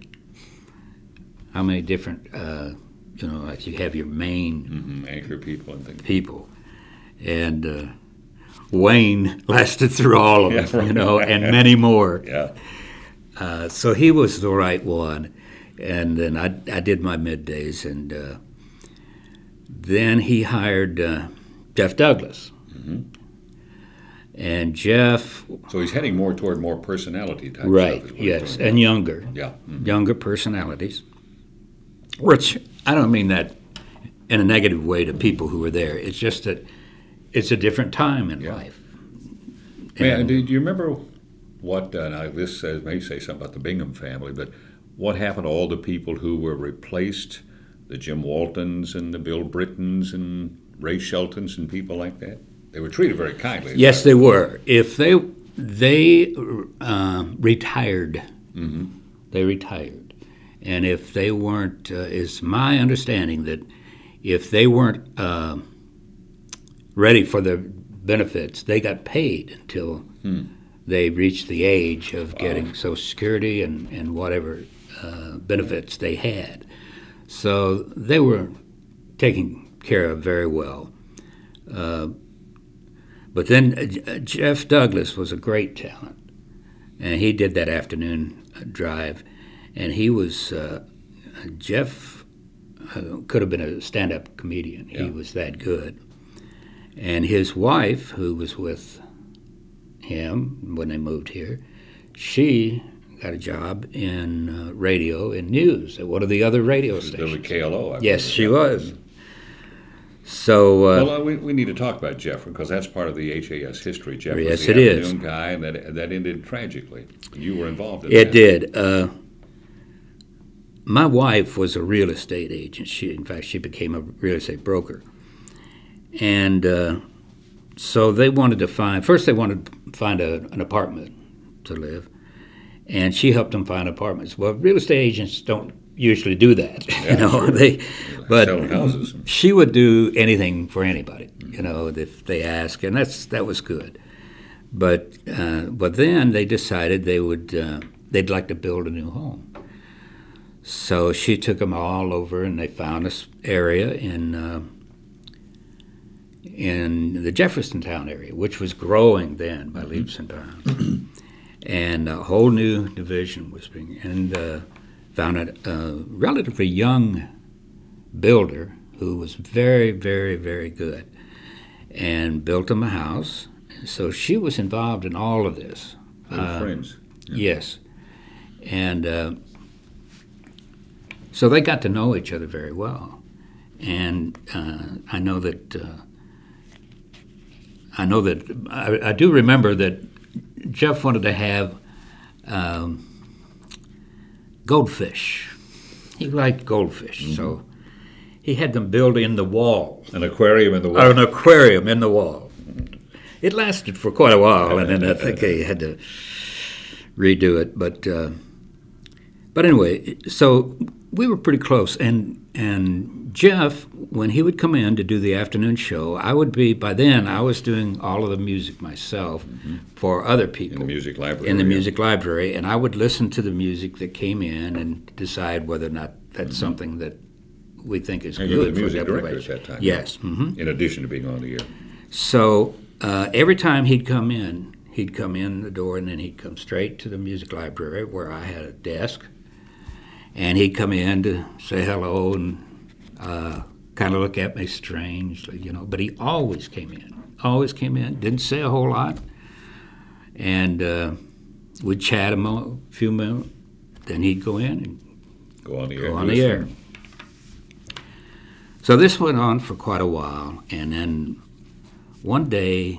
How many different, uh, you know, like you have your main Mm-hmm. Anchor people and things. people, and uh, Wayne lasted through all of them, Yeah, right. you know, and many more. Yeah. Uh, so he was the right one, and then I, I did my middays, and uh, then he hired uh, Jeff Douglas, Mm-hmm. And Jeff, So he's heading more toward more personality type right? stuff. Is what he's Yes, doing. and younger, Yeah. Mhm. younger personalities. Which I don't mean that in a negative way to people who were there. It's just that it's a different time in Yeah. life. Man, And- do, do you remember what, uh, now this says, may say something about the Bingham family, but what happened to all the people who were replaced, the Jim Waltons and the Bill Brittons and Ray Sheltons and people like that? They were treated very kindly. Yes, they were. If they they uh, retired, Mm-hmm. they retired, and if they weren't, uh, is my understanding that if they weren't uh, ready for their benefits, they got paid until Hmm. they reached the age of getting Social Security and and whatever uh, benefits they had. So they were taken care of very well. Uh, But then uh, Jeff Douglas was a great talent, and he did that afternoon drive, and he was uh, Jeff uh, could have been a stand-up comedian. He Yeah. was that good, and his wife, who was with him when they moved here, she got a job in uh, radio and news at one of the other radio This is Billy stations. K L O. I Yes, believe. she was. So. Uh, Well, uh, we, we need to talk about Jeff because that's part of the H A S history. Jeff Yes, was the it is. afternoon guy, and that that ended tragically. You were involved in It that. did. Uh, my wife was a real estate agent. She, in fact, she became a real estate broker, and uh, so they wanted to find. First, they wanted to find a, an apartment to live, and she helped them find apartments. Well, real estate agents don't usually do that, Yeah, you know. sure. They, but Selling houses. she would do anything for anybody, you know, if they ask, and that's that was good. But uh, but then they decided they would uh, they'd like to build a new home. So she took them all over, and they found this area in uh, in the Jeffersontown area, which was growing then by leaps and bounds, and a whole new division was being and uh, found a, a relatively young builder who was very very very good, and built them a house. So she was involved in all of this. They were Uh, friends. Yes. And uh, so they got to know each other very well. And uh, I know that, uh, I know that, I, I do remember that Jeff wanted to have um, goldfish. He liked goldfish, Mm-hmm. so he had them build in the wall, An aquarium in the or wall. an aquarium in the wall. It lasted for quite a while, and then I think they had to redo it. But uh, but anyway, so we were pretty close. And and Jeff, when he would come in to do the afternoon show, I would be by then I was doing all of the music myself for other people In the music library. in the yeah. music library, and I would listen to the music that came in and decide whether or not that's something that we think is And you were good the for music director deprivation. at that time. Yes. hmm In addition to being on the air. So uh, every time he'd come in, he'd come in the door, and then he'd come straight to the music library where I had a desk, and he'd come in to say hello and uh, kind of look at me strangely, you know. But he always came in, always came in, didn't say a whole lot, and uh, we'd chat a mo- few minutes. Then he'd go in and Go on the air. go on do the his air. thing. So this went on for quite a while, and then one day,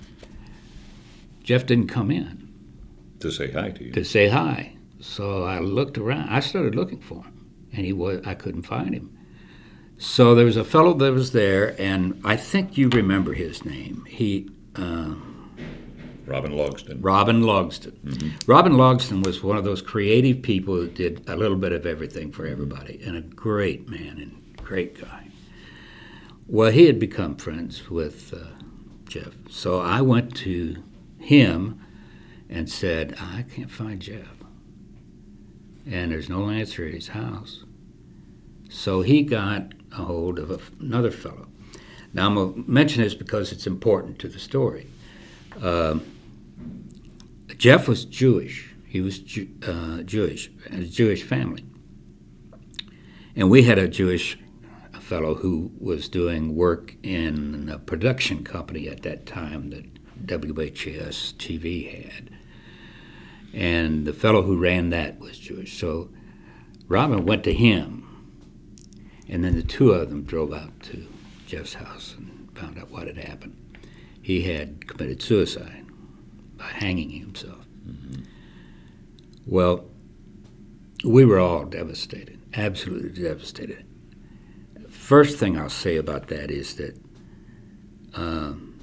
Jeff didn't come in To say hi to you. to say hi. So I looked around. I started looking for him, and he was. I couldn't find him. So there was a fellow that was there, and I think you remember his name. He. Uh, Robin Logston. Robin Logston. Robin Logston was one of those creative people that did a little bit of everything for everybody, and a great man and great guy. Well, he had become friends with uh, Jeff, so I went to him and said, I can't find Jeff, and there's no answer at his house. So he got a hold of a, another fellow. Now, I'm going to mention this because it's important to the story. Um, Jeff was Jewish. He was Ju- uh, Jewish, a Jewish family. And we had a Jewish fellow who was doing work in a production company at that time that W H A S T V had. And the fellow who ran that was Jewish. So Robin went to him, and then the two of them drove out to Jeff's house and found out what had happened. He had committed suicide by hanging himself. Mm-hmm. Well, we were all devastated, absolutely devastated. First thing I'll say about that is that, um,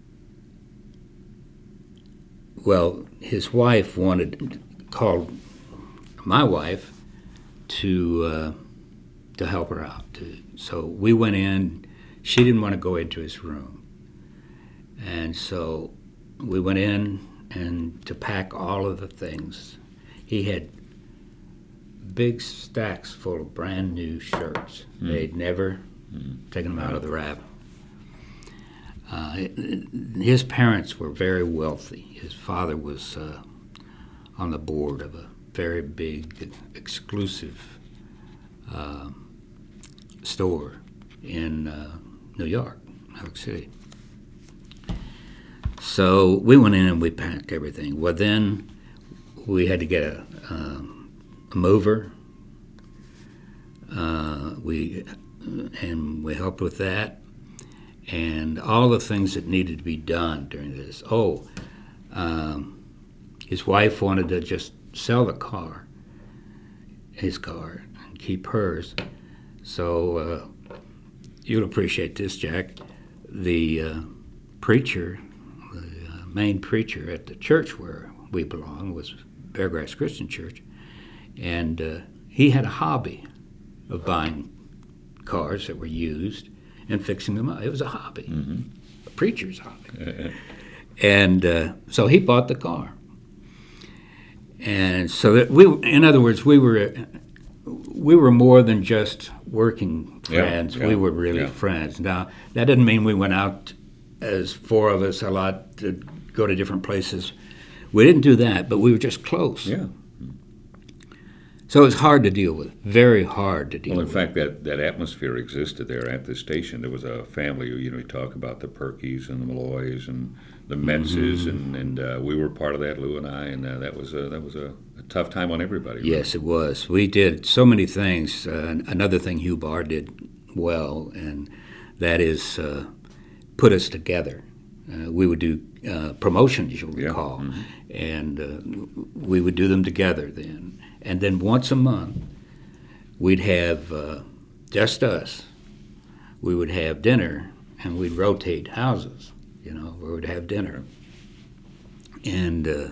well, his wife wanted, called my wife to uh, to help her out. To, so we went in. She didn't want to go into his room, and so we went in and to pack all of the things. He had big stacks full of brand new shirts. Mm. They'd never mm. taken them out of the wrap. Uh, his parents were very wealthy. His father was uh, on the board of a very big, exclusive uh, store in uh, New York, New York City. So we went in and we packed everything. Well, then we had to get a, uh, a mover. Uh, we and we helped with that, and all the things that needed to be done during this. Oh, um, his wife wanted to just sell the car, his car, and keep hers. So uh, you'll appreciate this, Jack. The uh, preacher, the uh, main preacher at the church where we belong, was Beargrass Christian Church, and uh, he had a hobby of buying cars that were used and fixing them up. It was a hobby, mm-hmm. a preacher's hobby. And uh, so he bought the car. And so that we, in other words, we were we were more than just working friends. Yeah, yeah, we were really yeah. friends. Now, that didn't mean we went out as four of us a lot to go to different places. We didn't do that, but we were just close. Yeah. So it was hard to deal with, very hard to deal with. Well, in fact, that, that atmosphere existed there at the station. There was a family, you know, we talk about the Perkys and the Malloys and the Metzes, mm-hmm. and, and uh, we were part of that, Lou and I, and uh, that was, a, that was a, a tough time on everybody. Right? Yes, it was. We did so many things. Uh, another thing Hugh Barr did well, and that is uh, put us together. Uh, we would do uh, promotions, you'll recall, yeah. mm-hmm. and uh, we would do them together then. And then once a month, we'd have uh, just us. We would have dinner, and we'd rotate houses, you know, where we'd have dinner. And uh,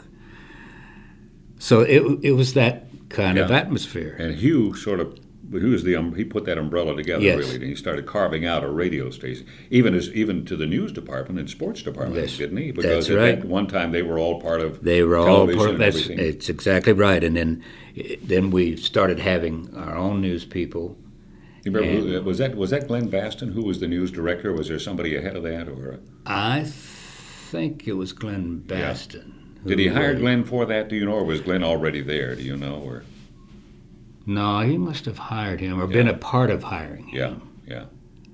so it it was that kind yeah. of atmosphere. And Hugh sort of, he was the um, he put that umbrella together yes. really, and he started carving out a radio station, even as even to the news department and sports department, yes. didn't he? Because That's at right. that one time they were all part of they were television all part. And that's everything. It's exactly right. And then then we started having our own news people. You remember who, was that was that Glenn Baston who was the news director? Was there somebody ahead of that, or? I think it was Glenn Baston. Yeah. Did he hire Glenn for that? Do you know, or was Glenn already there? Do you know, or? No, he must have hired him or yeah. been a part of hiring him. Yeah,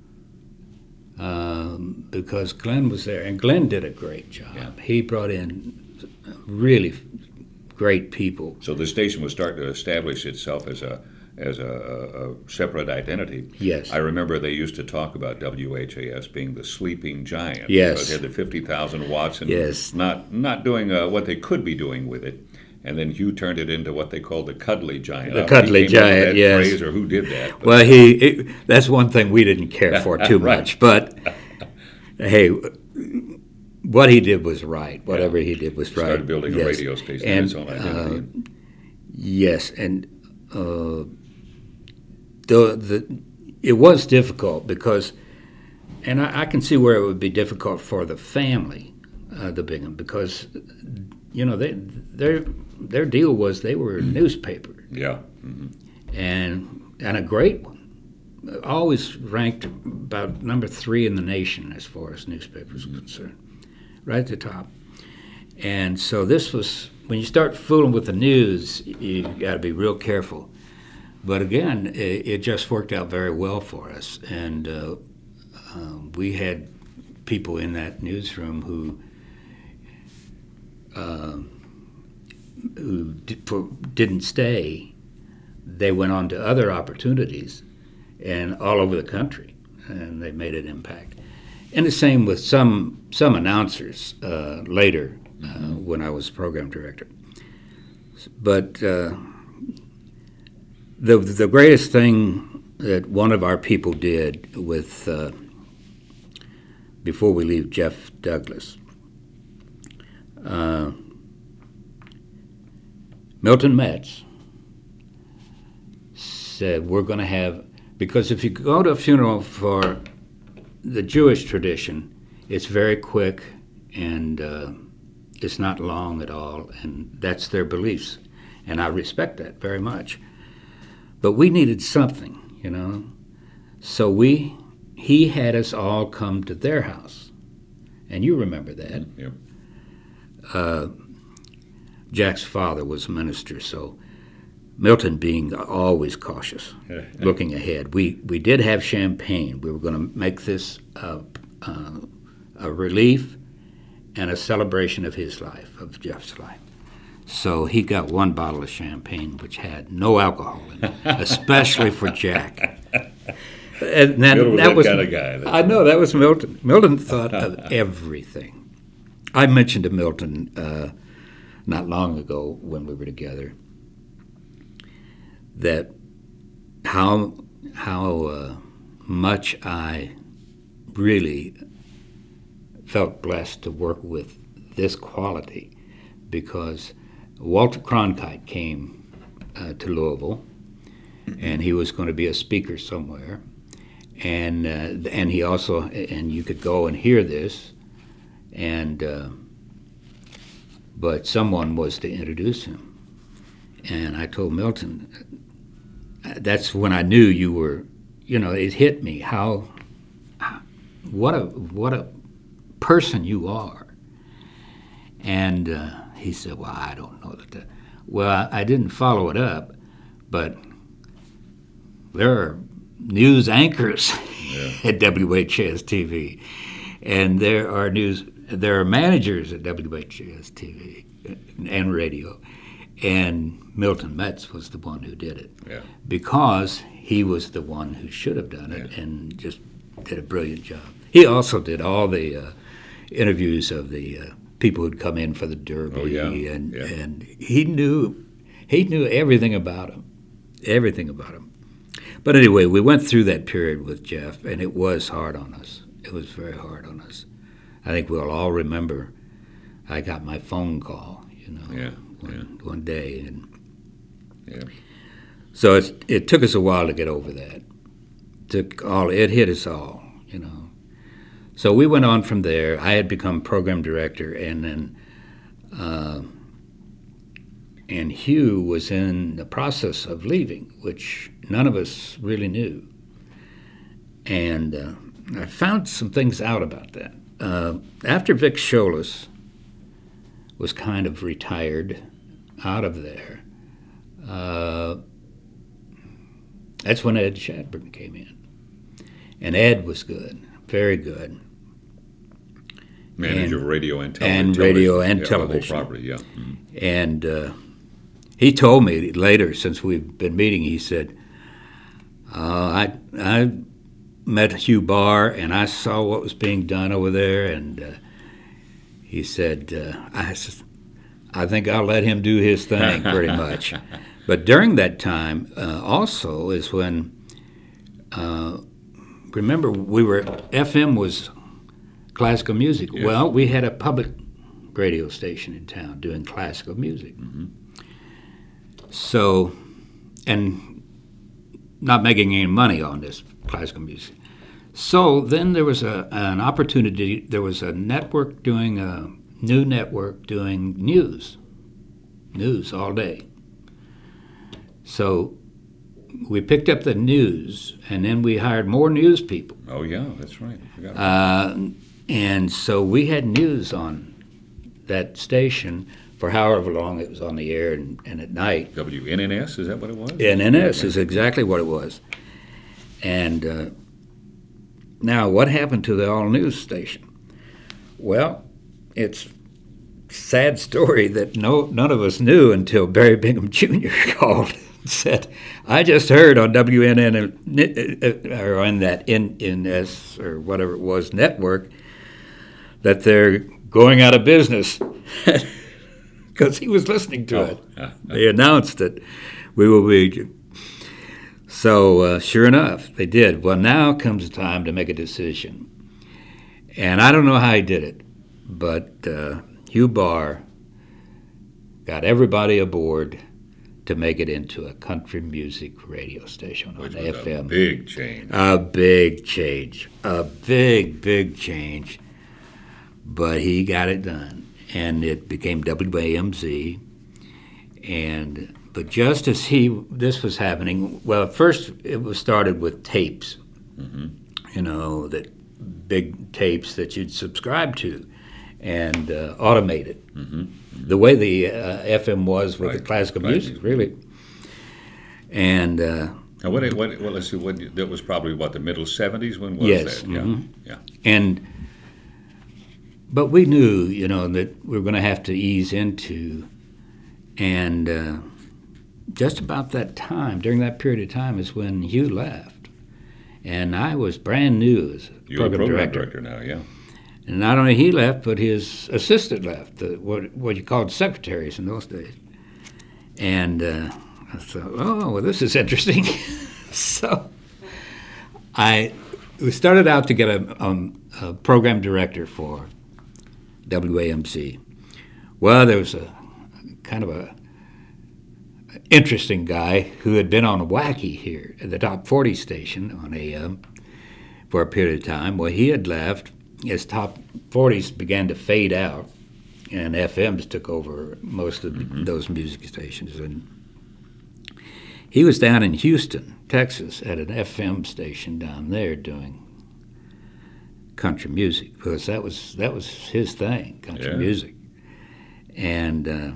yeah. Um, because Glenn was there, and Glenn did a great job. Yeah. He brought in really great people. So the station was starting to establish itself as a as a, a separate identity. Yes. I remember they used to talk about W H A S being the sleeping giant. Yes. Because it had the fifty thousand watts and yes. not not doing uh, what they could be doing with it. And then Hugh turned it into what they called the cuddly giant. The cuddly giant, that yes. Phrase, or who did that? But. Well, he it, that's one thing we didn't care for too right. much. But, hey, what he did was right. Whatever yeah. he did was he right. Started building yes. a radio station and, in its own identity. Uh, yes, and uh, the the it was difficult because, and I, I can see where it would be difficult for the family, uh, the Bingham, because, you know, they their their deal was they were a newspaper. Yeah. Mm-hmm. And and a great one. Always ranked about number three in the nation as far as newspapers are concerned, right at the top. And so this was, when you start fooling with the news, you got to be real careful. But again, it, it just worked out very well for us. And uh, uh, we had people in that newsroom who uh, who did, for, didn't stay, they went on to other opportunities and all over the country, and they made an impact. And the same with some some announcers uh, later uh, mm-hmm. when I was program director. But uh, the the greatest thing that one of our people did with uh, before we leave Jeff Douglas, uh, Milton Metz said, we're going to have, because if you go to a funeral for the Jewish tradition, it's very quick and uh, it's not long at all, and that's their beliefs, and I respect that very much. But we needed something, you know, so we he had us all come to their house, and you remember that. Yep. Uh, Jack's father was a minister, so Milton being always cautious, looking ahead. We we did have champagne. We were going to make this uh, uh, a relief and a celebration of his life, of Jeff's life. So he got one bottle of champagne, which had no alcohol in it, especially for Jack. And then, Milton was that that was kind of guy. I know, that was Milton. Milton thought of everything. I mentioned to Milton uh, not long ago when we were together that how how uh, much I really felt blessed to work with this quality, because Walter Cronkite came uh, to Louisville, and he was going to be a speaker somewhere, and uh, and he also, and you could go and hear this, and uh, but someone was to introduce him, and I told Milton, that's when I knew you were, you know, it hit me how, what a what a person you are. And uh, he said, well, I don't know that. that. Well, I, I didn't follow it up, but there are news anchors yeah. at W H S T V, and there are news, there are managers at W H S T V and radio, and Milton Metz was the one who did it, yeah. because he was the one who should have done it, yeah. and just did a brilliant job. He also did all the uh, interviews of the uh, people who'd come in for the Derby, oh, yeah. and yeah. and he knew he knew everything about him, everything about him. But anyway, we went through that period with Jeff, and it was hard on us. It was very hard on us. I think we'll all remember. I got my phone call, you know, yeah. One, yeah. one day, and yeah. so it it took us a while to get over that. Took all it hit us all, you know. So we went on from there. I had become program director, and then uh, and Hugh was in the process of leaving, which none of us really knew. And uh, I found some things out about that. Uh, after Vic Scholas was kind of retired out of there, uh, that's when Ed Shadburn came in. And Ed was good, very good. Manager and, of radio and television. And radio and yeah, television. The whole property, yeah. Mm-hmm. And uh, he told me later, since we've been meeting, he said, uh, I I met Hugh Barr, and I saw what was being done over there, and uh, he said, uh, I, I think I'll let him do his thing, pretty much. But during that time, uh, also, is when, uh, remember, we were, F M was classical music. Yes. Well, we had a public radio station in town doing classical music. Mm-hmm. So, and not making any money on this classical music. So then there was a an opportunity, there was a network doing, a new network doing news, news all day. So we picked up the news, and then we hired more news people. Oh, yeah, that's right. I forgot about Uh, and so we had news on that station for however long it was on the air, and, and at night. W N N S, is that what it was? N N S is exactly what it was. And uh, now, what happened to the all-news station? Well, it's sad story that no none of us knew until Barry Bingham Junior called and said, "I just heard on W N N or on that N N S or whatever it was network that they're going out of business," because he was listening to Oh. it. They announced that we will be. So uh, sure enough, they did. Well, now comes the time to make a decision. And I don't know how he did it, but uh, Hugh Barr got everybody aboard to make it into a country music radio station on Which was F M. a big change. A big change. A big, big change. But he got it done. And it became W A M Z. And but just as he this was happening, well, at first it was started with tapes. Mm-hmm. You know, that big tapes that you'd subscribe to and uh, automate it. Mm-hmm. Mm-hmm. The way the uh, F M was with Right. the classical Right. music, really. And uh, Now, what, what, what, let's see, what, that was probably, what, the middle seventies? When was Yes, that? Yeah, mhm. yeah. and but we knew, you know, that we were going to have to ease into, and uh, just about that time, during that period of time, is when Hugh left, and I was brand new as You're a program, program director. director now, yeah. And not only he left, but his assistant left, the, what what you called secretaries in those days. And uh, I thought, oh, well, this is interesting. So I we started out to get a, um, a program director for W A M C. Well, there was a kind of a interesting guy who had been on Wacky here at the top forty station on A M for a period of time. Well, he had left. His top forties began to fade out, and F Ms took over most of Mm-hmm. those music stations. And he was down in Houston, Texas, at an F M station down there doing country music, because that was that was his thing, country Yeah. music. And uh,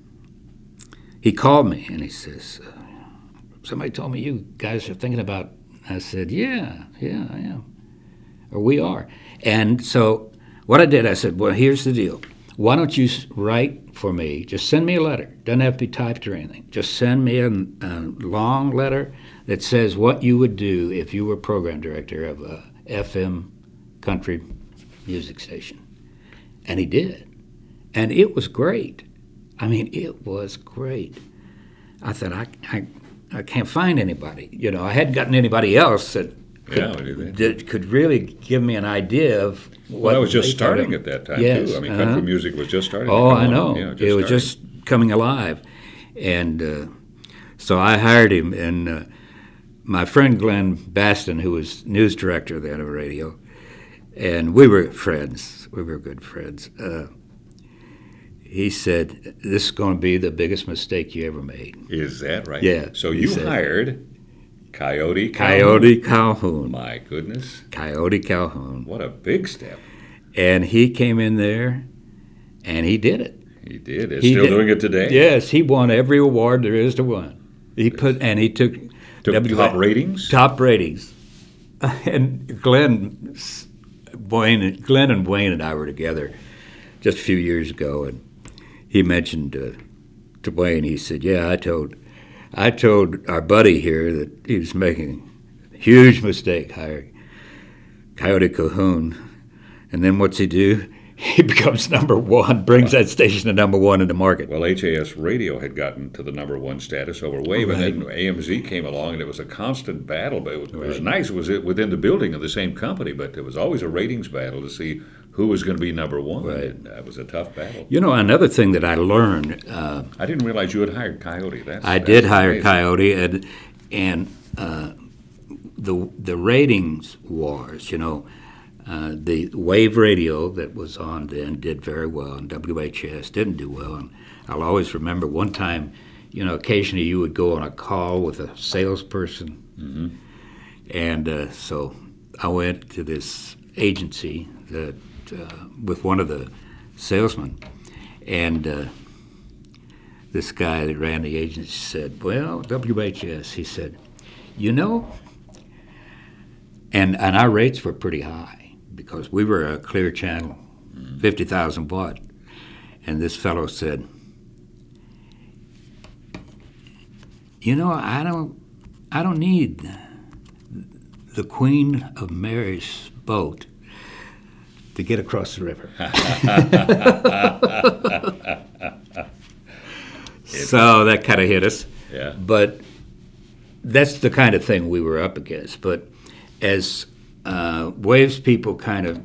he called me and he says, uh, "Somebody told me you guys are thinking about." I said, "Yeah, yeah, I am, or we are." And so what I did, I said, "Well, here's the deal. Why don't you s- write for me? Just send me a letter. Doesn't have to be typed or anything. Just send me a, a long letter that says what you would do if you were program director of a F M country music station." And he did. And it was great. I mean, it was great. I thought, I, I, I can't find anybody. You know, I hadn't gotten anybody else that could, Yeah, what do you think? that could really give me an idea of what Well, that was just they thought starting of- at that time, Yes, too. I mean, uh-huh. country music was just starting. to Oh, come I on. know. Yeah, it was starting. just coming alive. And uh, so I hired him, and uh, my friend Glenn Baston, who was news director then of radio, and we were friends. We were good friends. Uh, he said, "This is going to be the biggest mistake you ever made." Is that right? Yeah, So he you said- hired Coyote Calhoun. Coyote Calhoun. My goodness. Coyote Calhoun. What a big step. And he came in there, and he did it. He did. It's He still did. doing it today. Yes, he won every award there is to win. He put and he took, Took W- top ratings. top ratings. And Glenn, Wayne, Glenn and Wayne and I were together just a few years ago, and he mentioned uh, to Wayne. He said, "Yeah, I told, I told our buddy here that he was making a huge mistake hiring Coyote Calhoun, and then what's he do? He becomes number one, brings that station to number one in the market." Well, H A S Radio had gotten to the number one status over Wave, and then Right. A M Z came along, and it was a constant battle. But it was, it was Right. nice. It was within the building of the same company, but it was always a ratings battle to see who was going to be number one. Right. And that was a tough battle. You know, another thing that I learned, uh, I didn't realize you had hired Coyote. That's, I that's did hire amazing. Coyote, and and uh, the the ratings wars. You know, uh, the wave radio that was on then did very well, and W H S didn't do well. And I'll always remember one time, you know, occasionally you would go on a call with a salesperson, Mm-hmm. and uh, so I went to this agency that uh, with one of the salesmen, and uh, this guy that ran the agency said, "Well, W H S," he said, "you know," and and our rates were pretty high because we were a clear channel, fifty thousand watt, and this fellow said, "You know, I don't, I don't need the Queen of Mary's boat to get across the river." So that kind of hit us. Yeah. But that's the kind of thing we were up against. But as uh, Waves people kind of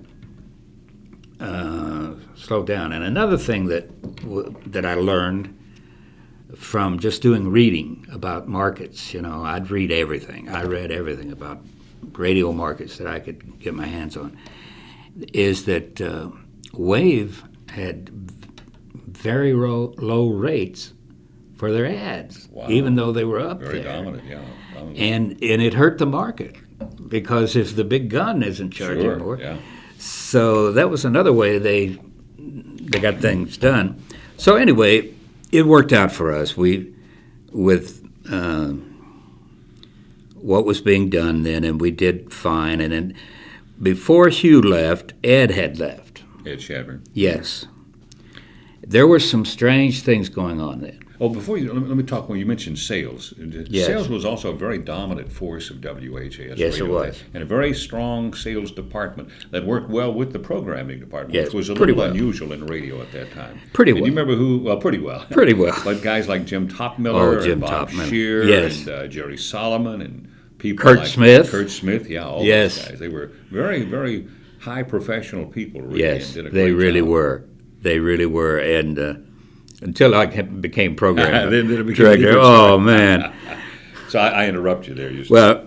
uh, slowed down, and another thing that w- that I learned from just doing reading about markets, you know, I'd read everything. I read everything about radio markets that I could get my hands on, is that uh, Wave had very low, low rates for their ads, wow. even though they were up Very there. dominant, yeah. Dominant. And and it hurt the market, because if the big gun isn't charging Sure, more, yeah. so that was another way they they got things done. So anyway, it worked out for us. We with uh, what was being done then, and we did fine. And then before Hugh left, Ed had left. Ed Shadburn. Yes, there were some strange things going on then. Oh, before you, let me, let me talk, when you mentioned sales. Yes. Sales was also a very dominant force of W H A S. Yes, it radio, was. And a very strong sales department that worked well with the programming department, Yes, which was a pretty little well. unusual in radio at that time. Pretty and well. you remember who, well, pretty well. Pretty well. But guys like Jim Topmiller, Oh, Jim and Bob Topmiller. Shear, Yes. and uh, Jerry Solomon, and people Kurt like Smith. Kurt Smith, yeah, all Yes. those guys. They were very, very high professional people, really, Yes, and did a they great really job. were. They really were, and uh, until I became program Then it became director, even oh man. So I, I interrupt you there. You Well,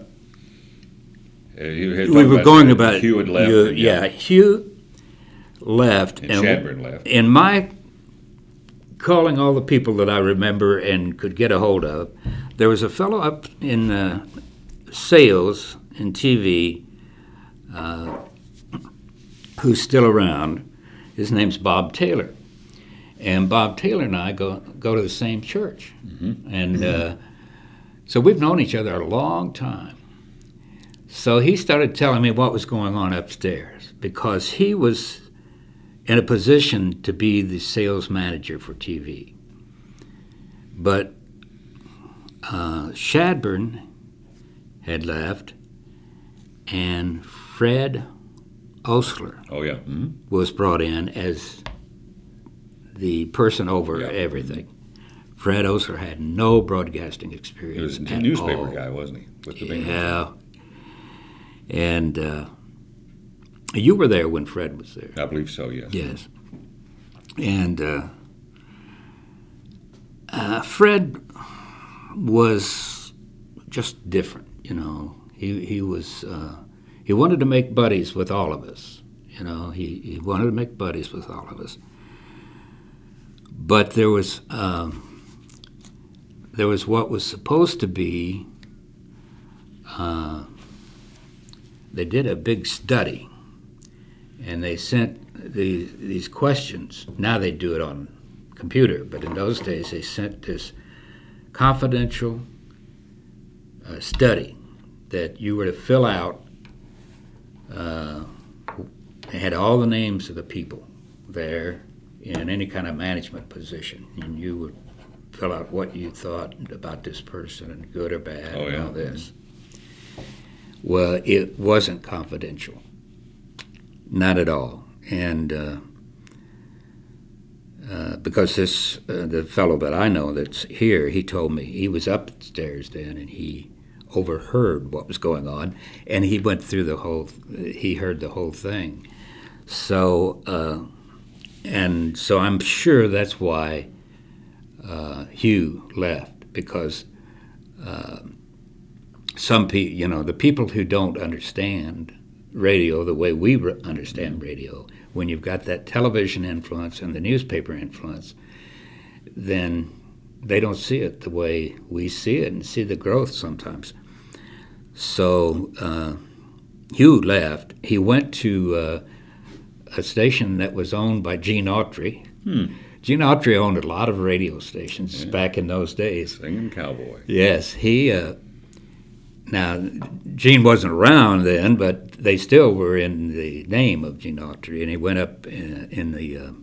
Uh, you had we talked were going about Hugh had left. Hugh- and, yeah, Hugh left, And Shadburn left. In my calling all the people that I remember and could get a hold of, there was a fellow up in uh, sales in T V uh, who's still around. His name's Bob Taylor, and Bob Taylor and I go go to the same church, Mm-hmm. and uh, so we've known each other a long time. So he started telling me what was going on upstairs, because he was in a position to be the sales manager for T V. But uh, Shadburn had left, and Fred Osler Oh yeah. Mm-hmm. was brought in as the person over Yeah. everything. Fred Osler had no broadcasting He experience was a at newspaper all. guy, wasn't he? With the Bengals. Yeah. And uh, you were there when Fred was there. I believe so. Yes. Yes. And uh, uh, Fred was just different, you know. He he was uh, he wanted to make buddies with all of us, you know. He he wanted to make buddies with all of us. But there was um, there was what was supposed to be. Uh, they did a big study, and they sent the, these questions. Now they do it on computer, but in those days they sent this confidential uh, study that you were to fill out. Uh, it had all the names of the people there in any kind of management position, and you would fill out what you thought about this person, and good or bad, Oh, and yeah. all this. Well, it wasn't confidential, not at all, and uh, uh, because this uh, the fellow that I know that's here, he told me he was upstairs then, and he overheard what was going on, and he went through the whole. He heard the whole thing, so uh, and so I'm sure that's why uh, Hugh left, because. Uh, Some people, you know, the people who don't understand radio the way we re- understand radio, when you've got that television influence and the newspaper influence, then they don't see it the way we see it and see the growth sometimes. So uh, Hugh left. He went to uh, a station that was owned by Gene Autry. Hmm. Gene Autry owned a lot of radio stations Yeah. back in those days. Singing cowboy. Yes, he. Uh, now, Gene wasn't around then, but they still were in the name of Gene Autry, and he went up in, in the uh,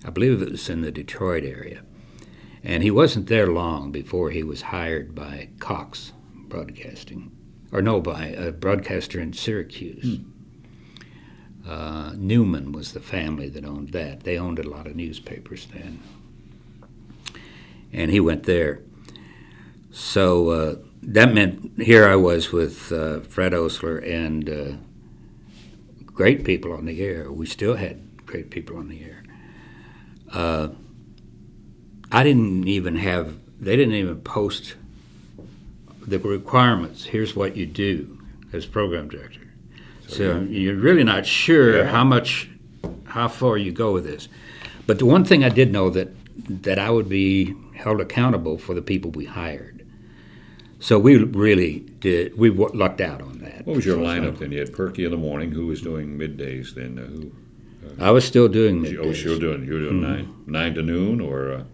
I believe it was in the Detroit area. And he wasn't there long before he was hired by Cox Broadcasting, or no, by a broadcaster in Syracuse. Hmm. Uh, Newman was the family that owned that. They owned a lot of newspapers then. And he went there. So uh, that meant here I was with uh, Fred Osler and uh, great people on the air. We still had great people on the air. Uh, I didn't even have, they didn't even post the requirements. Here's what you do as program director. So, so you're really not sure yeah. how much, how far you go with this. But the one thing I did know that that I would be held accountable for the people we hired. So we really did, we lucked out on that. What was your lineup then? You had Perky in the morning. Who was doing middays then? Uh, who? Uh, I was still doing middays. Oh, still doing, you were doing mm-hmm. nine, nine to noon or? Uh...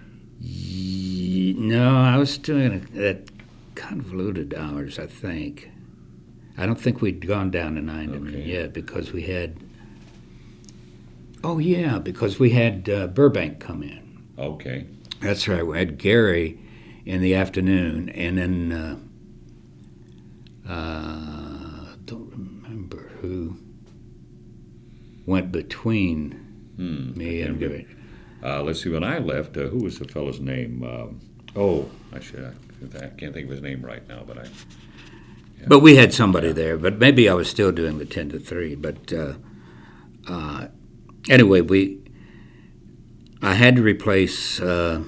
No, I was doing it at convoluted hours, I think. I don't think we'd gone down to nine to okay. noon yet because we had, oh yeah, because we had uh, Burbank come in. Okay. That's right. We had Gary in the afternoon, and then uh, uh, don't remember who went between hmm. me and Gary. Uh, let's see. When I left, uh, who was the fellow's name? Um, oh, I should. I, I can't think of his name right now, but I. Yeah. But we had somebody yeah. there. But maybe I was still doing the ten to three. But uh, uh, anyway, we. I had to replace, uh,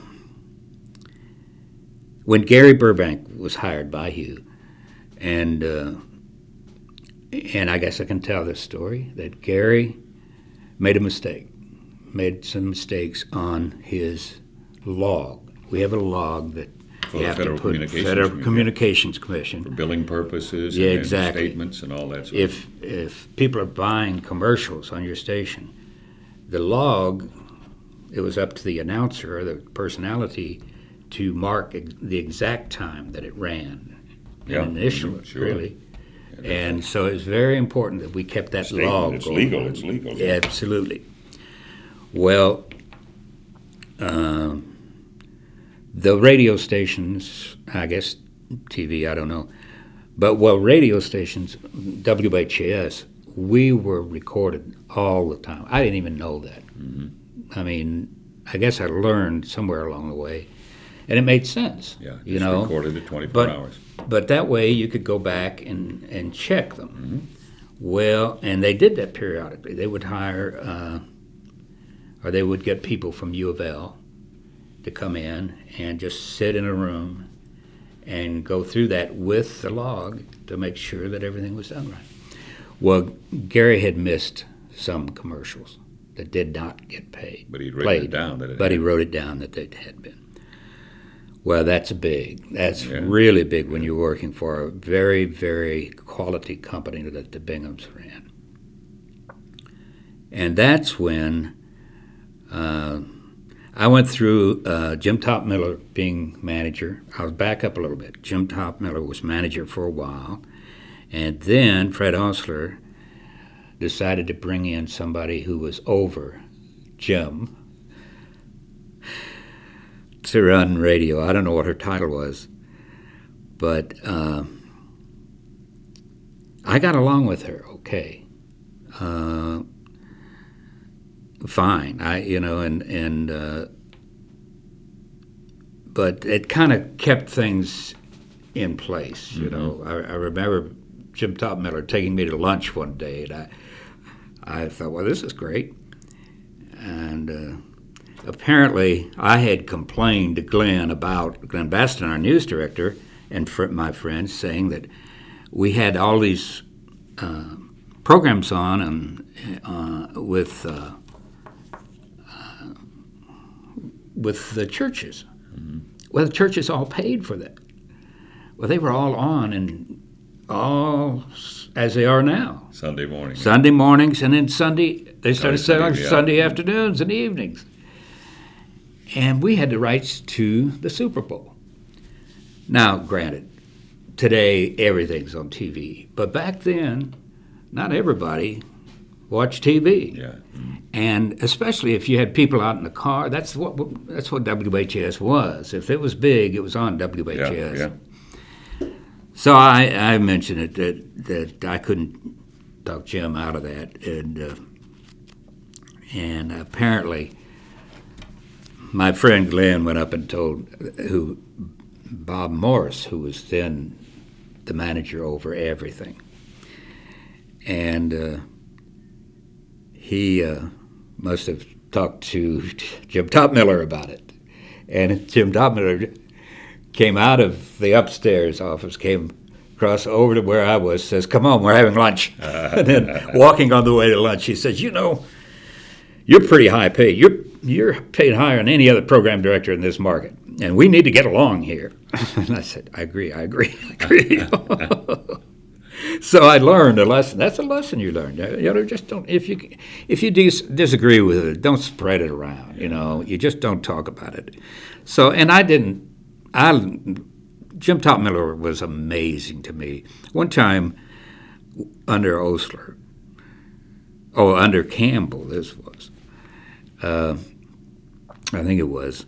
when Gary Burbank was hired by Hugh, and uh, and I guess I can tell this story, that Gary made a mistake, made some mistakes on his log. We have a log that For you have Federal to put Communications Federal Commission. Communications Commission. For billing purposes yeah, and, exactly. and statements and all that sort if, of If people are buying commercials on your station, the log... it was up to the announcer or the personality to mark ex- the exact time that it ran, yeah, and initial mm-hmm, it, sure. really. Yeah, and so it's very important that we kept that Statement, log it's going. legal, it's legal. Yeah, absolutely. Well, uh, the radio stations, I guess T V, I don't know, but well, radio stations, W H A S, we were recorded all the time. I didn't even know that. Mm-hmm. I mean, I guess I learned somewhere along the way, and it made sense. Yeah, you know, recorded at twenty-four hours. But that way you could go back and, and check them. Mm-hmm. Well, and they did that periodically. They would hire, uh, or they would get people from U of L to come in and just sit in a room and go through that with the log to make sure that everything was done right. Well, Gary had missed some commercials that did not get paid. But he'd written played, it down that it But had. he wrote it down that it had been. Well, that's big. That's yeah. really big when you're working for a very, very quality company that the Binghams ran. And that's when uh, I went through uh, Jim Top Miller being manager. I'll back up a little bit. Jim Top Miller was manager for a while. And then Fred Osler decided to bring in somebody who was over Jim to run radio. I don't know what her title was, but uh, I got along with her okay, uh, fine. I you know and and uh, but it kind of kept things in place. You mm-hmm. know, I, I remember Jim Top Miller taking me to lunch one day, and I. I thought, well, this is great. And uh, apparently I had complained to Glenn about, Glenn Baston, our news director, and fr- my friends, saying that we had all these uh, programs on and uh, with uh, uh, with the churches. Mm-hmm. Well, the churches all paid for that. Well, they were all on and all as they are now. Sunday morning. Sunday mornings, and then Sunday, they started Sunday, selling yeah. Sunday afternoons and evenings. And we had the rights to the Super Bowl. Now, granted, today everything's on T V. But back then, not everybody watch T V. Yeah. And especially if you had people out in the car, that's what that's what W H S was. If it was big, it was on W H S. Yeah, yeah. So I, I mentioned it that that I couldn't talk Jim out of that, and uh, and apparently my friend Glenn went up and told who Bob Morris, who was then the manager over everything, and uh, he uh, must have talked to Jim Topmiller about it, and Jim Topmiller came out of the upstairs office, came across over to where I was, says, "Come on, we're having lunch." And then walking on the way to lunch, he says, "You know, you're pretty high paid. You're you're paid higher than any other program director in this market, and we need to get along here." And I said, "I agree, I agree, I agree." So I learned a lesson. That's a lesson you learn. You know, just don't. If you if you dis- disagree with it, don't spread it around. You know, you just don't talk about it. So, and I didn't. I Jim Topmiller was amazing to me. One time, under Osler, oh, under Campbell, this was. Uh, I think it was.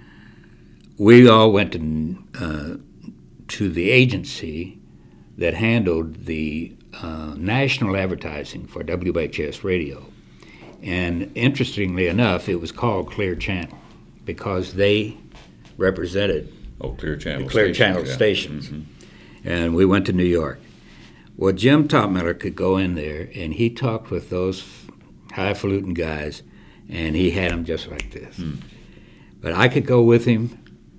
We all went to uh, to the agency that handled the uh, national advertising for W H S Radio. And interestingly enough, it was called Clear Channel because they represented oh, Clear Channel the Clear stations, Channel yeah. stations. Mm-hmm. And we went to New York. Well, Jim Topmiller could go in there, and he talked with those highfalutin guys, and he had them just like this. Mm. But I could go with him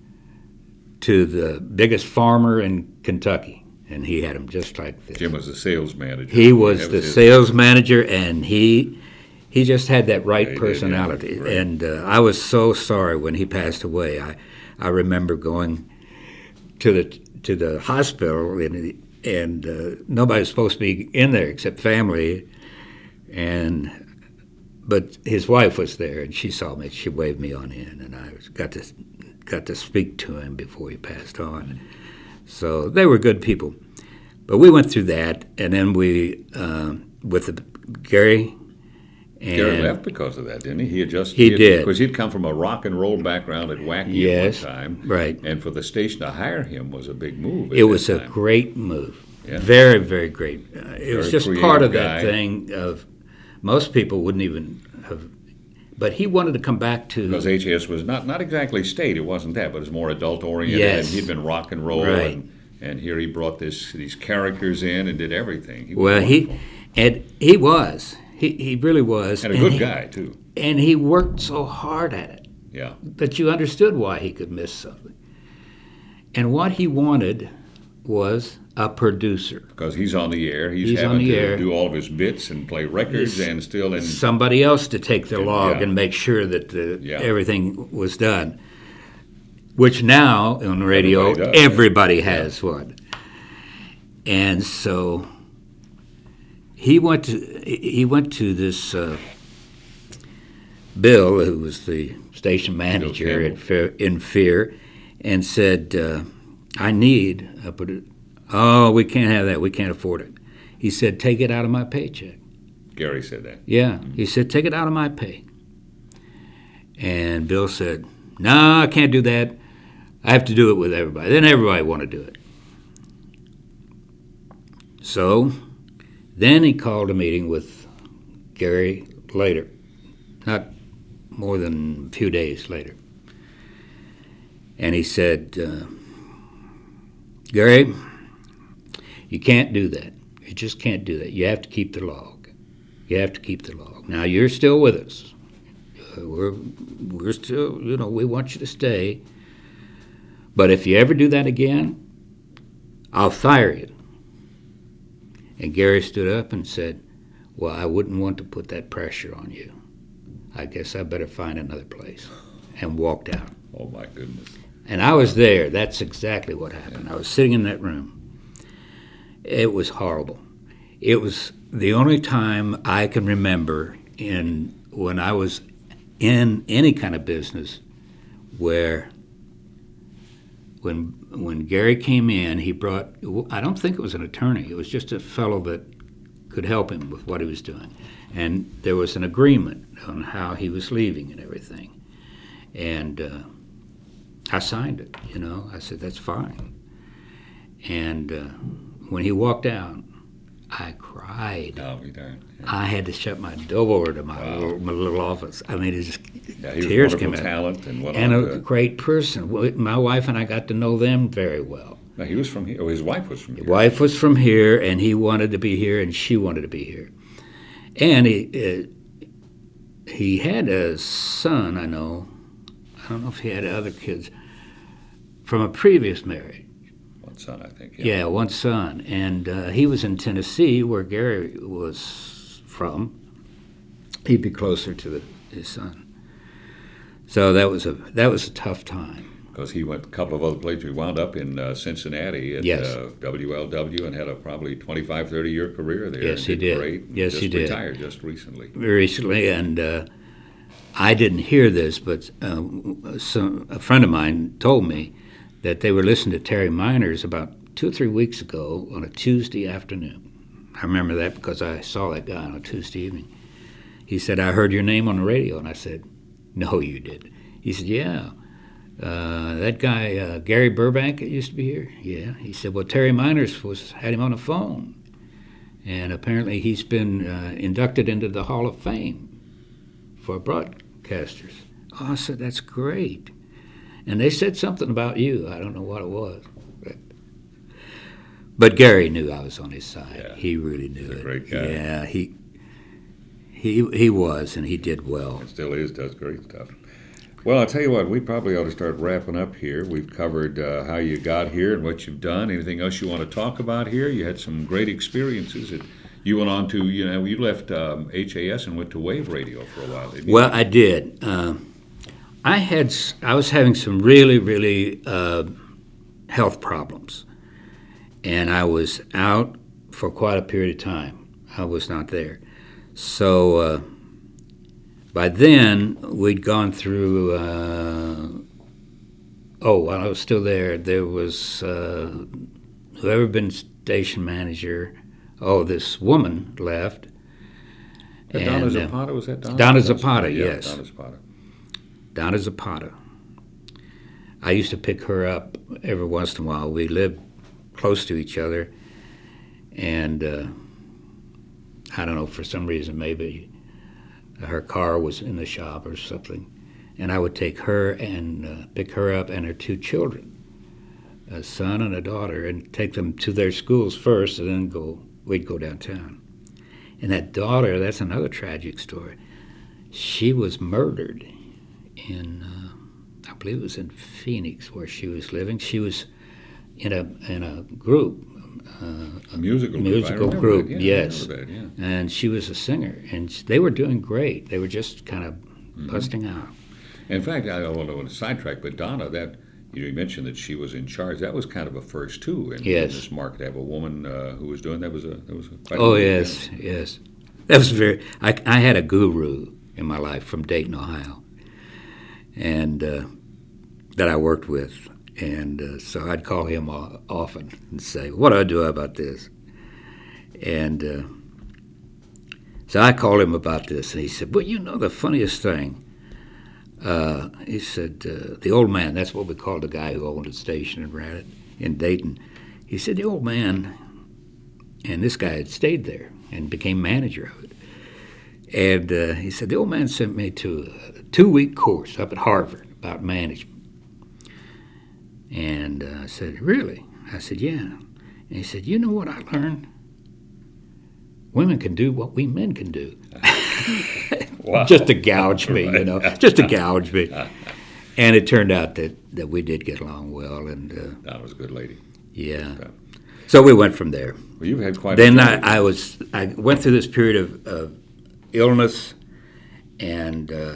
to the biggest farmer in Kentucky, and he had him just like this. Jim was the sales manager. He was That the was his- sales manager, and he he just had that right Yeah, he did, personality. yeah. Right. And uh, I was so sorry when he passed away. I I remember going to the to the hospital, and and uh, nobody was supposed to be in there except family, and but his wife was there, and she saw me. She waved me on in, and I got to got to speak to him before he passed on. So they were good people. But we went through that, and then we, uh, with the, Gary. And Gary left because of that, didn't he? He had just He had- did. because he'd come from a rock and roll background at Wacky Yes, at one time, right. And for the station to hire him was a big move. at It that was a time. great move. Yeah. Very, very great. Uh, it was Very just part of creative that guy. thing of most people wouldn't even have. But he wanted to come back to. Because H S was not, not exactly state, it wasn't that, but it was more adult oriented, Yes. and he'd been rock and roll, Right. and, and here he brought this these characters in and did everything. He was Well, wonderful. he and he was. He he really was. and a good he, guy too. And he worked so hard at it Yeah, that you understood why he could miss something. And what he wanted was a producer. because he's on the air. He's, He's on having the to air. do all of his bits and play records He's- and still in. Somebody else to take the log Yeah. and make sure that the, Yeah. everything was done. Which now on radio Everybody does. everybody has one. And so he went to he went to this uh, Bill, who was the station manager Campbell. at Fe- in Fear, and said, uh, "I need a produ- Oh, we can't have that. We can't afford it." He said, "Take it out of my paycheck." Gary said that. Yeah, he said, "Take it out of my pay." And Bill said, "No, I can't do that. I have to do it with everybody." Then everybody want to do it. So then he called a meeting with Gary later, not more than a few days later. And he said, uh, "Gary, you can't do that. You just can't do that. You have to keep the log. You have to keep the log. Now, you're still with us. Uh, we're, we're still, you know, we want you to stay. But if you ever do that again, I'll fire you." And Gary stood up and said, "Well, I wouldn't want to put that pressure on you. I guess I better find another place," and walked out. Oh my goodness. And I was there. That's exactly what happened. I was sitting in that room. It was horrible. It was the only time I can remember in when I was in any kind of business where when when Gary came in, he brought, I don't think it was an attorney. It was just a fellow that could help him with what he was doing. And there was an agreement on how he was leaving and everything. And uh, I signed it, you know. I said, that's fine. And uh, when he walked out, I cried. Oh, be darned. Yeah. I had to shut my door to my, Wow. little, my little office. I mean, it just Yeah, he was tears wonderful came out. talent and went And on a to- great person. My wife and I got to know them very well. No, he was from here. Oh, his wife was from here. His wife was from here, and he wanted to be here, and she wanted to be here. And he uh, he had a son, I know. I don't know if he had other kids from a previous marriage. One son, I think. Yeah. Yeah, one son, and uh, he was in Tennessee, where Gary was from. He'd be closer to the, his son. So that was a that was a tough time. Because he went a couple of other places. He wound up in uh, Cincinnati at Yes. uh, W L W and had a probably twenty-five, thirty-year career there. Yes, and he did. Great. Yes, just he did. retired just recently. Recently, and uh, I didn't hear this, but uh, some, a friend of mine told me that they were listening to Terry Miners about two or three weeks ago on a Tuesday afternoon. I remember that because I saw that guy on a Tuesday evening. He said, I heard your name on the radio, and I said, no, you didn't. He said, yeah. Uh, that guy, uh, Gary Burbank, that used to be here? Yeah. He said, well, Terry Miners was, had him on the phone. And apparently he's been uh, inducted into the Hall of Fame for broadcasters. Oh, I said, that's great. And they said something about you. I don't know what it was. But, but Gary knew I was on his side. Yeah. He really knew He's a it. great guy. Yeah, he, he, he was, and he did well. It still is, does great stuff. Well, I'll tell you what, we probably ought to start wrapping up here. We've covered uh, how you got here and what you've done. Anything else you want to talk about here? You had some great experiences. It, you went on to, you know, you left um, H A S and went to Wave Radio for a while, didn't you? Well, I did. Um, I had, s- I was having some really, really uh, health problems, and I was out for quite a period of time. I was not there. So uh, by then, we'd gone through, uh, oh, while I was still there, there was uh, whoever been station manager, oh, this woman left. Uh, Donna and, uh, Zapata, was that Donna? Donna That's- Zapata, yeah, yes. Donna Zapata. Donna Zapata. I used to pick her up every once in a while. We lived close to each other, and uh, I don't know, for some reason, maybe her car was in the shop or something, and I would take her and uh, pick her up and her two children, a son and a daughter, and take them to their schools first, and then go. We'd go downtown. And that daughter, that's another tragic story. She was murdered in, uh, I believe it was in Phoenix, where she was living. She was in a in a group, uh, A musical group. musical I remember group, that. Yeah, I yes. remember that, yeah. And she was a singer, and they were doing great. They were just kind of Mm-hmm. busting out. In fact, I don't want to sidetrack, but Donna, that you, know, you mentioned that she was in charge. That was kind of a first too in, Yes. in this market. To have a woman uh, who was doing that was a that was a quite a Oh big yes, event. yes. That was very. I, I had a guru in my life from Dayton, Ohio, and uh, that I worked with, and uh, so I'd call him o- often and say, "What do I do about this?" And uh, so I called him about this, and he said, "Well, you know, the funniest thing." Uh, he said, uh, "The old man." That's what we called the guy who owned the station and ran it in Dayton. He said, "The old man," and this guy had stayed there and became manager of it. And uh, he said, the old man sent me to a two-week course up at Harvard about management. And uh, I said, really? I said, yeah. And he said, you know what I learned? Women can do what we men can do. Wow. Just to gouge me, you know, just to gouge me. And it turned out that, that we did get along well. And uh, Donna was a good lady. yeah. Okay. So we went from there. Well, you've had quite. Then a I, I was I went through this period of, of illness, and uh,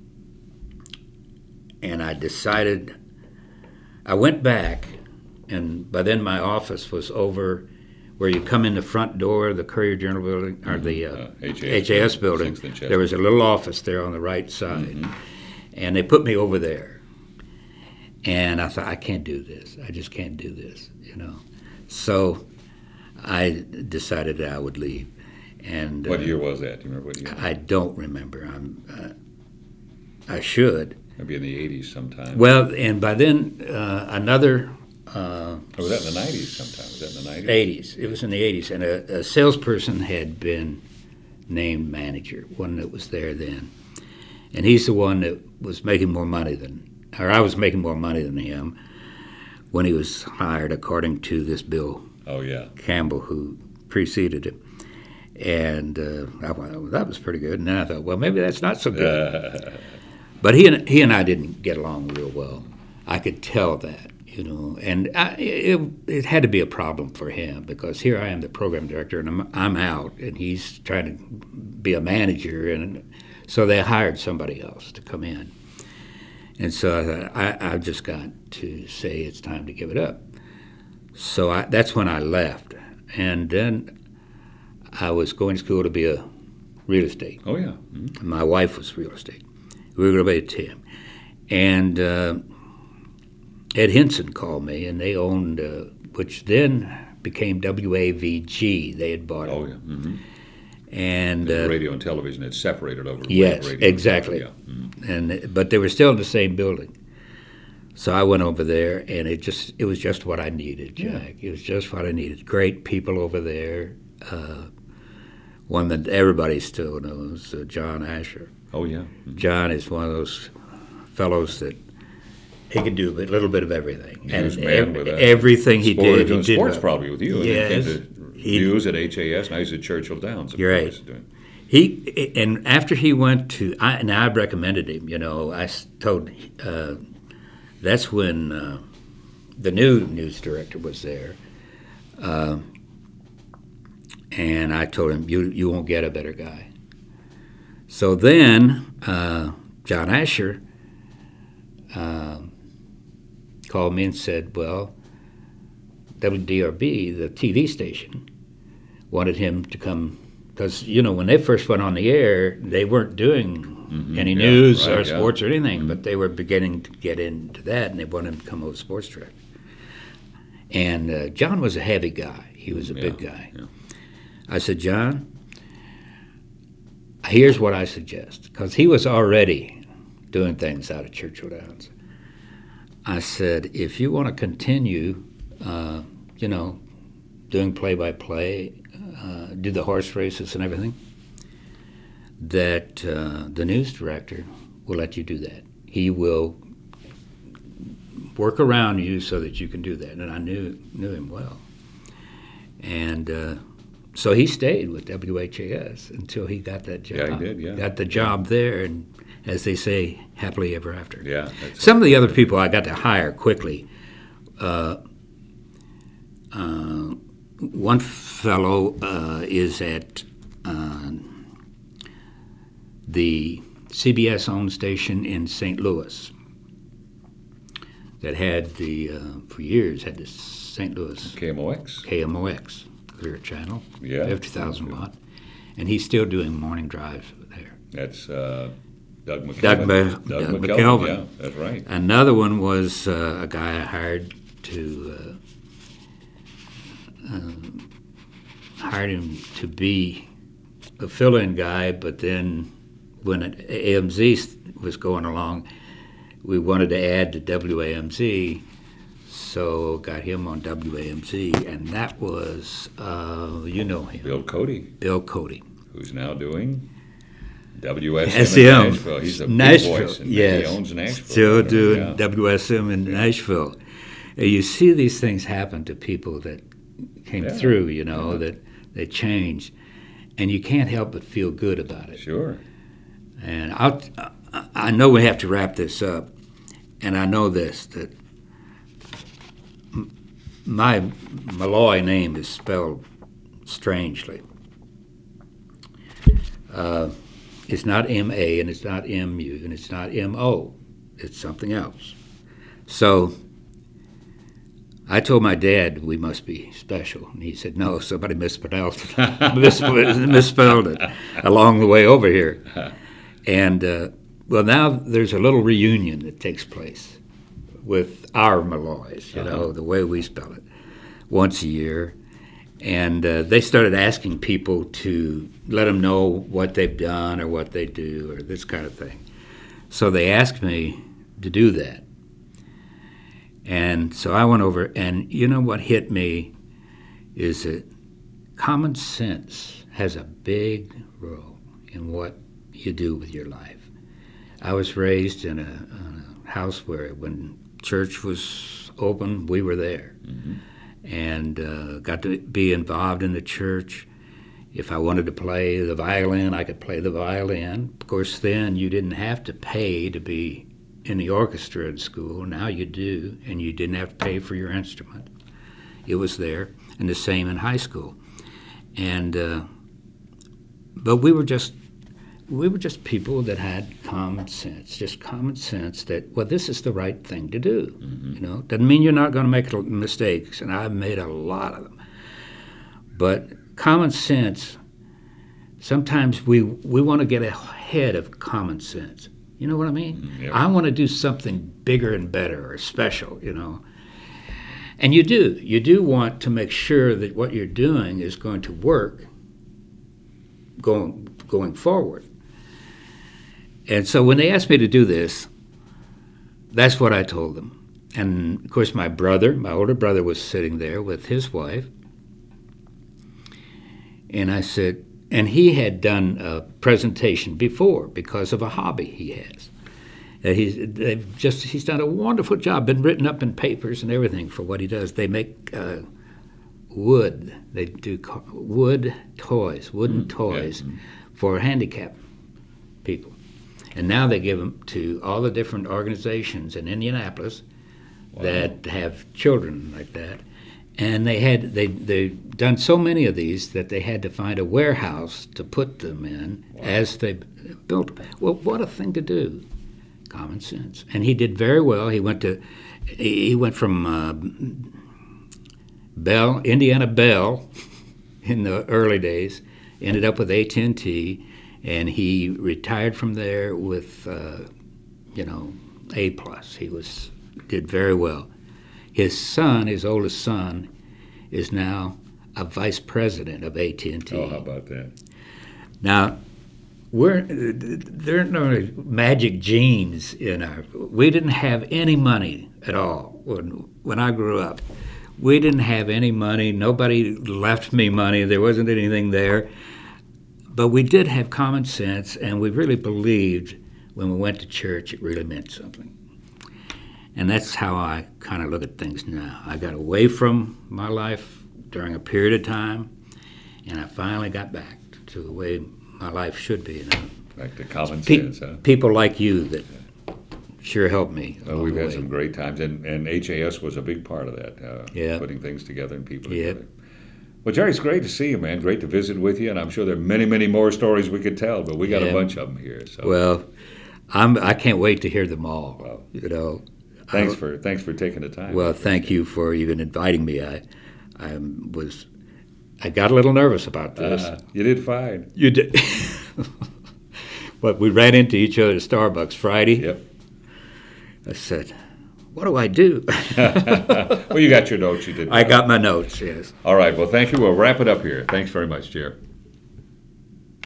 and I decided I went back, and by then my office was over where you come in the front door of the Courier Journal building or the uh, Uh, H A S H A S building. Sixth and Chestnut. There was a little office there on the right side, Mm-hmm. and they put me over there. And I thought, I can't do this. I just can't do this, you know. So I decided that I would leave. And What uh, year was that? Do you remember what year? I don't remember. I'm, uh, I should. Maybe in the eighties sometime. Well, and by then, uh, another... Uh, or was that in the nineties sometime? Was that in the nineties? eighties. It was in the eighties. And a, a salesperson had been named manager, one that was there then. And he's the one that was making more money than, or I was making more money than him when he was hired, according to this Bill Oh, yeah. Campbell, who preceded him. And uh, I thought, well, that was pretty good. And then I thought, well, maybe that's not so good. But he and, he and I didn't get along real well. I could tell that. You know, and I, it, it had to be a problem for him because here I am, the program director, and I'm, I'm out, and he's trying to be a manager, and so they hired somebody else to come in. And so I thought, I, I've just got to say it's time to give it up. So I, that's when I left, and then I was going to school to be a real estate. Oh, yeah. Mm-hmm. My wife was real estate. We were going to be a team. And... Uh, Ed Hinson called me, and they owned, uh, which then became W A V G. They had bought it. Oh, yeah. Mm-hmm. And the uh, radio and television had separated over. Yes, radio exactly. Yeah. Mm-hmm. And but they were still in the same building. So I went over there, and it just it was just what I needed, Jack. Yeah. It was just what I needed. Great people over there. Uh, one that everybody still knows, uh, John Asher. Oh, yeah. Mm-hmm. John is one of those fellows that he could do a little bit of everything. He and was man ev- with a everything he sport, did, he doing did sports well. probably with you. Yes. And he came to He- news at H A S, and I was at Churchill Downs. You're right. He and after he went to, I, and I recommended him. You know, I s- told uh, that's when uh, the new news director was there, uh, and I told him, "You you won't get a better guy." So then uh, John Asher uh, called me and said, "Well, W D R B, the T V station, wanted him to come." Because, you know, when they first went on the air, they weren't doing mm-hmm. any yeah, news right, or yeah. sports or anything, mm-hmm. but they were beginning to get into that, and they wanted him to come over sports director. And uh, John was a heavy guy. He was a yeah, big guy. Yeah. I said, John, here's what I suggest, because he was already doing things out of Churchill Downs. I said, if you want to continue, uh, you know, doing play-by-play, Uh, do the horse races and everything, that uh, the news director will let you do that. He will work around you so that you can do that. And I knew knew him well. And uh, so he stayed with W H A S until he got that job. Yeah, he did, yeah. Got the job there, and as they say, happily ever after. Yeah. That's Some of the other people I got to hire quickly. Uh, uh, One fellow uh, is at uh, the C B S-owned station in Saint Louis that had the, uh, for years, had the Saint Louis K M O X. K M O X, Clear Channel, Yeah. fifty thousand watt. And he's still doing morning drives there. That's uh, Doug McKelvin. Doug, Ma- Doug, Doug McKelvin. McKelvin. Yeah, that's right. Another one was uh, a guy I hired to uh, uh, hired him to be a fill-in guy, but then when A M Z was going along, we wanted to add to W A M Z, so got him on W A M Z, and that was, uh, you know him, Bill Cody, Bill Cody. who's now doing W S M S in M. Nashville. He's a big Nashville, voice, and yes. he owns Nashville. Still doing yeah. W S M in Nashville. And you see these things happen to people that came Yeah. through, you know, Yeah. that they change, and you can't help but feel good about it. Sure. And I'll, I know we have to wrap this up, and I know this, that m- my Malloy name is spelled strangely. Uh, it's not M A, and it's not M U, and it's not M O. It's something else. So I told my dad we must be special, and he said, no, somebody mispronounced it, mis- misspelled it along the way over here. And, uh, well, now there's a little reunion that takes place with our Malloys, you Uh-huh. know, the way we spell it, once a year. And uh, they started asking people to let them know what they've done or what they do or this kind of thing. So they asked me to do that. And so I went over, and you know what hit me is that common sense has a big role in what you do with your life. I was raised in a, in a house where when church was open, we were there. Mm-hmm. And uh, got to be involved in the church. If I wanted to play the violin, I could play the violin. Of course, then you didn't have to pay to be in the orchestra in school. Now you do, and you didn't have to pay for your instrument. It was there, and the same in high school. And uh, but we were just we were just people that had common sense, just common sense that, well, this is the right thing to do. Mm-hmm. You know, doesn't mean you're not going to make mistakes, and I've made a lot of them. But common sense, sometimes we we want to get ahead of common sense. You know what I mean? Mm-hmm. Yeah. I want to do something bigger and better or special, you know. And you do. You do want to make sure that what you're doing is going to work going going forward. And so when they asked me to do this, that's what I told them. And, of course, my brother, my older brother, was sitting there with his wife. And I said, and he had done a presentation before because of a hobby he has. Uh, he's, they've just, he's done a wonderful job, been written up in papers and everything for what he does. They make uh, wood. They do co- wood toys, wooden mm, toys yeah. for handicapped people. And now they give them to all the different organizations in Indianapolis wow. that have children like that. And they had they they've done so many of these that they had to find a warehouse to put them in wow. as they built. Well, what a thing to do! Common sense. And he did very well. He went to he went from uh, Bell, Indiana Bell, in the early days. Ended up with A T and T. And he retired from there with, uh, you know, A plus. He was did very well. His son, his oldest son, is now a vice president of A T and T. Oh, how about that? Now, we're there are no magic genes in our. We didn't have any money at all when when I grew up. We didn't have any money. Nobody left me money. There wasn't anything there. But we did have common sense, and we really believed when we went to church it really meant something. And that's how I kind of look at things now. I got away from my life during a period of time, and I finally got back to the way my life should be. You know? Back to common Pe- sense, huh? People like you that sure helped me. Well, we've had way. some great times, and, and H A S was a big part of that, uh, yeah. putting things together and people yep. together. Well, Jerry, it's great to see you, man. Great to visit with you, and I'm sure there are many, many more stories we could tell, but we got yeah. a bunch of them here. So. Well, I'm, I can't wait to hear them all. Well, you know. Thanks for thanks for taking the time. Well, thank you for even inviting me. I, I was, I got a little nervous about this. Uh, you did fine. You did. But we ran into each other at Starbucks Friday. Yep. I said, what do I do? Well, you got your notes. You did. I got my notes, yes. All right. Well, thank you. We'll wrap it up here. Thanks very much, Jer.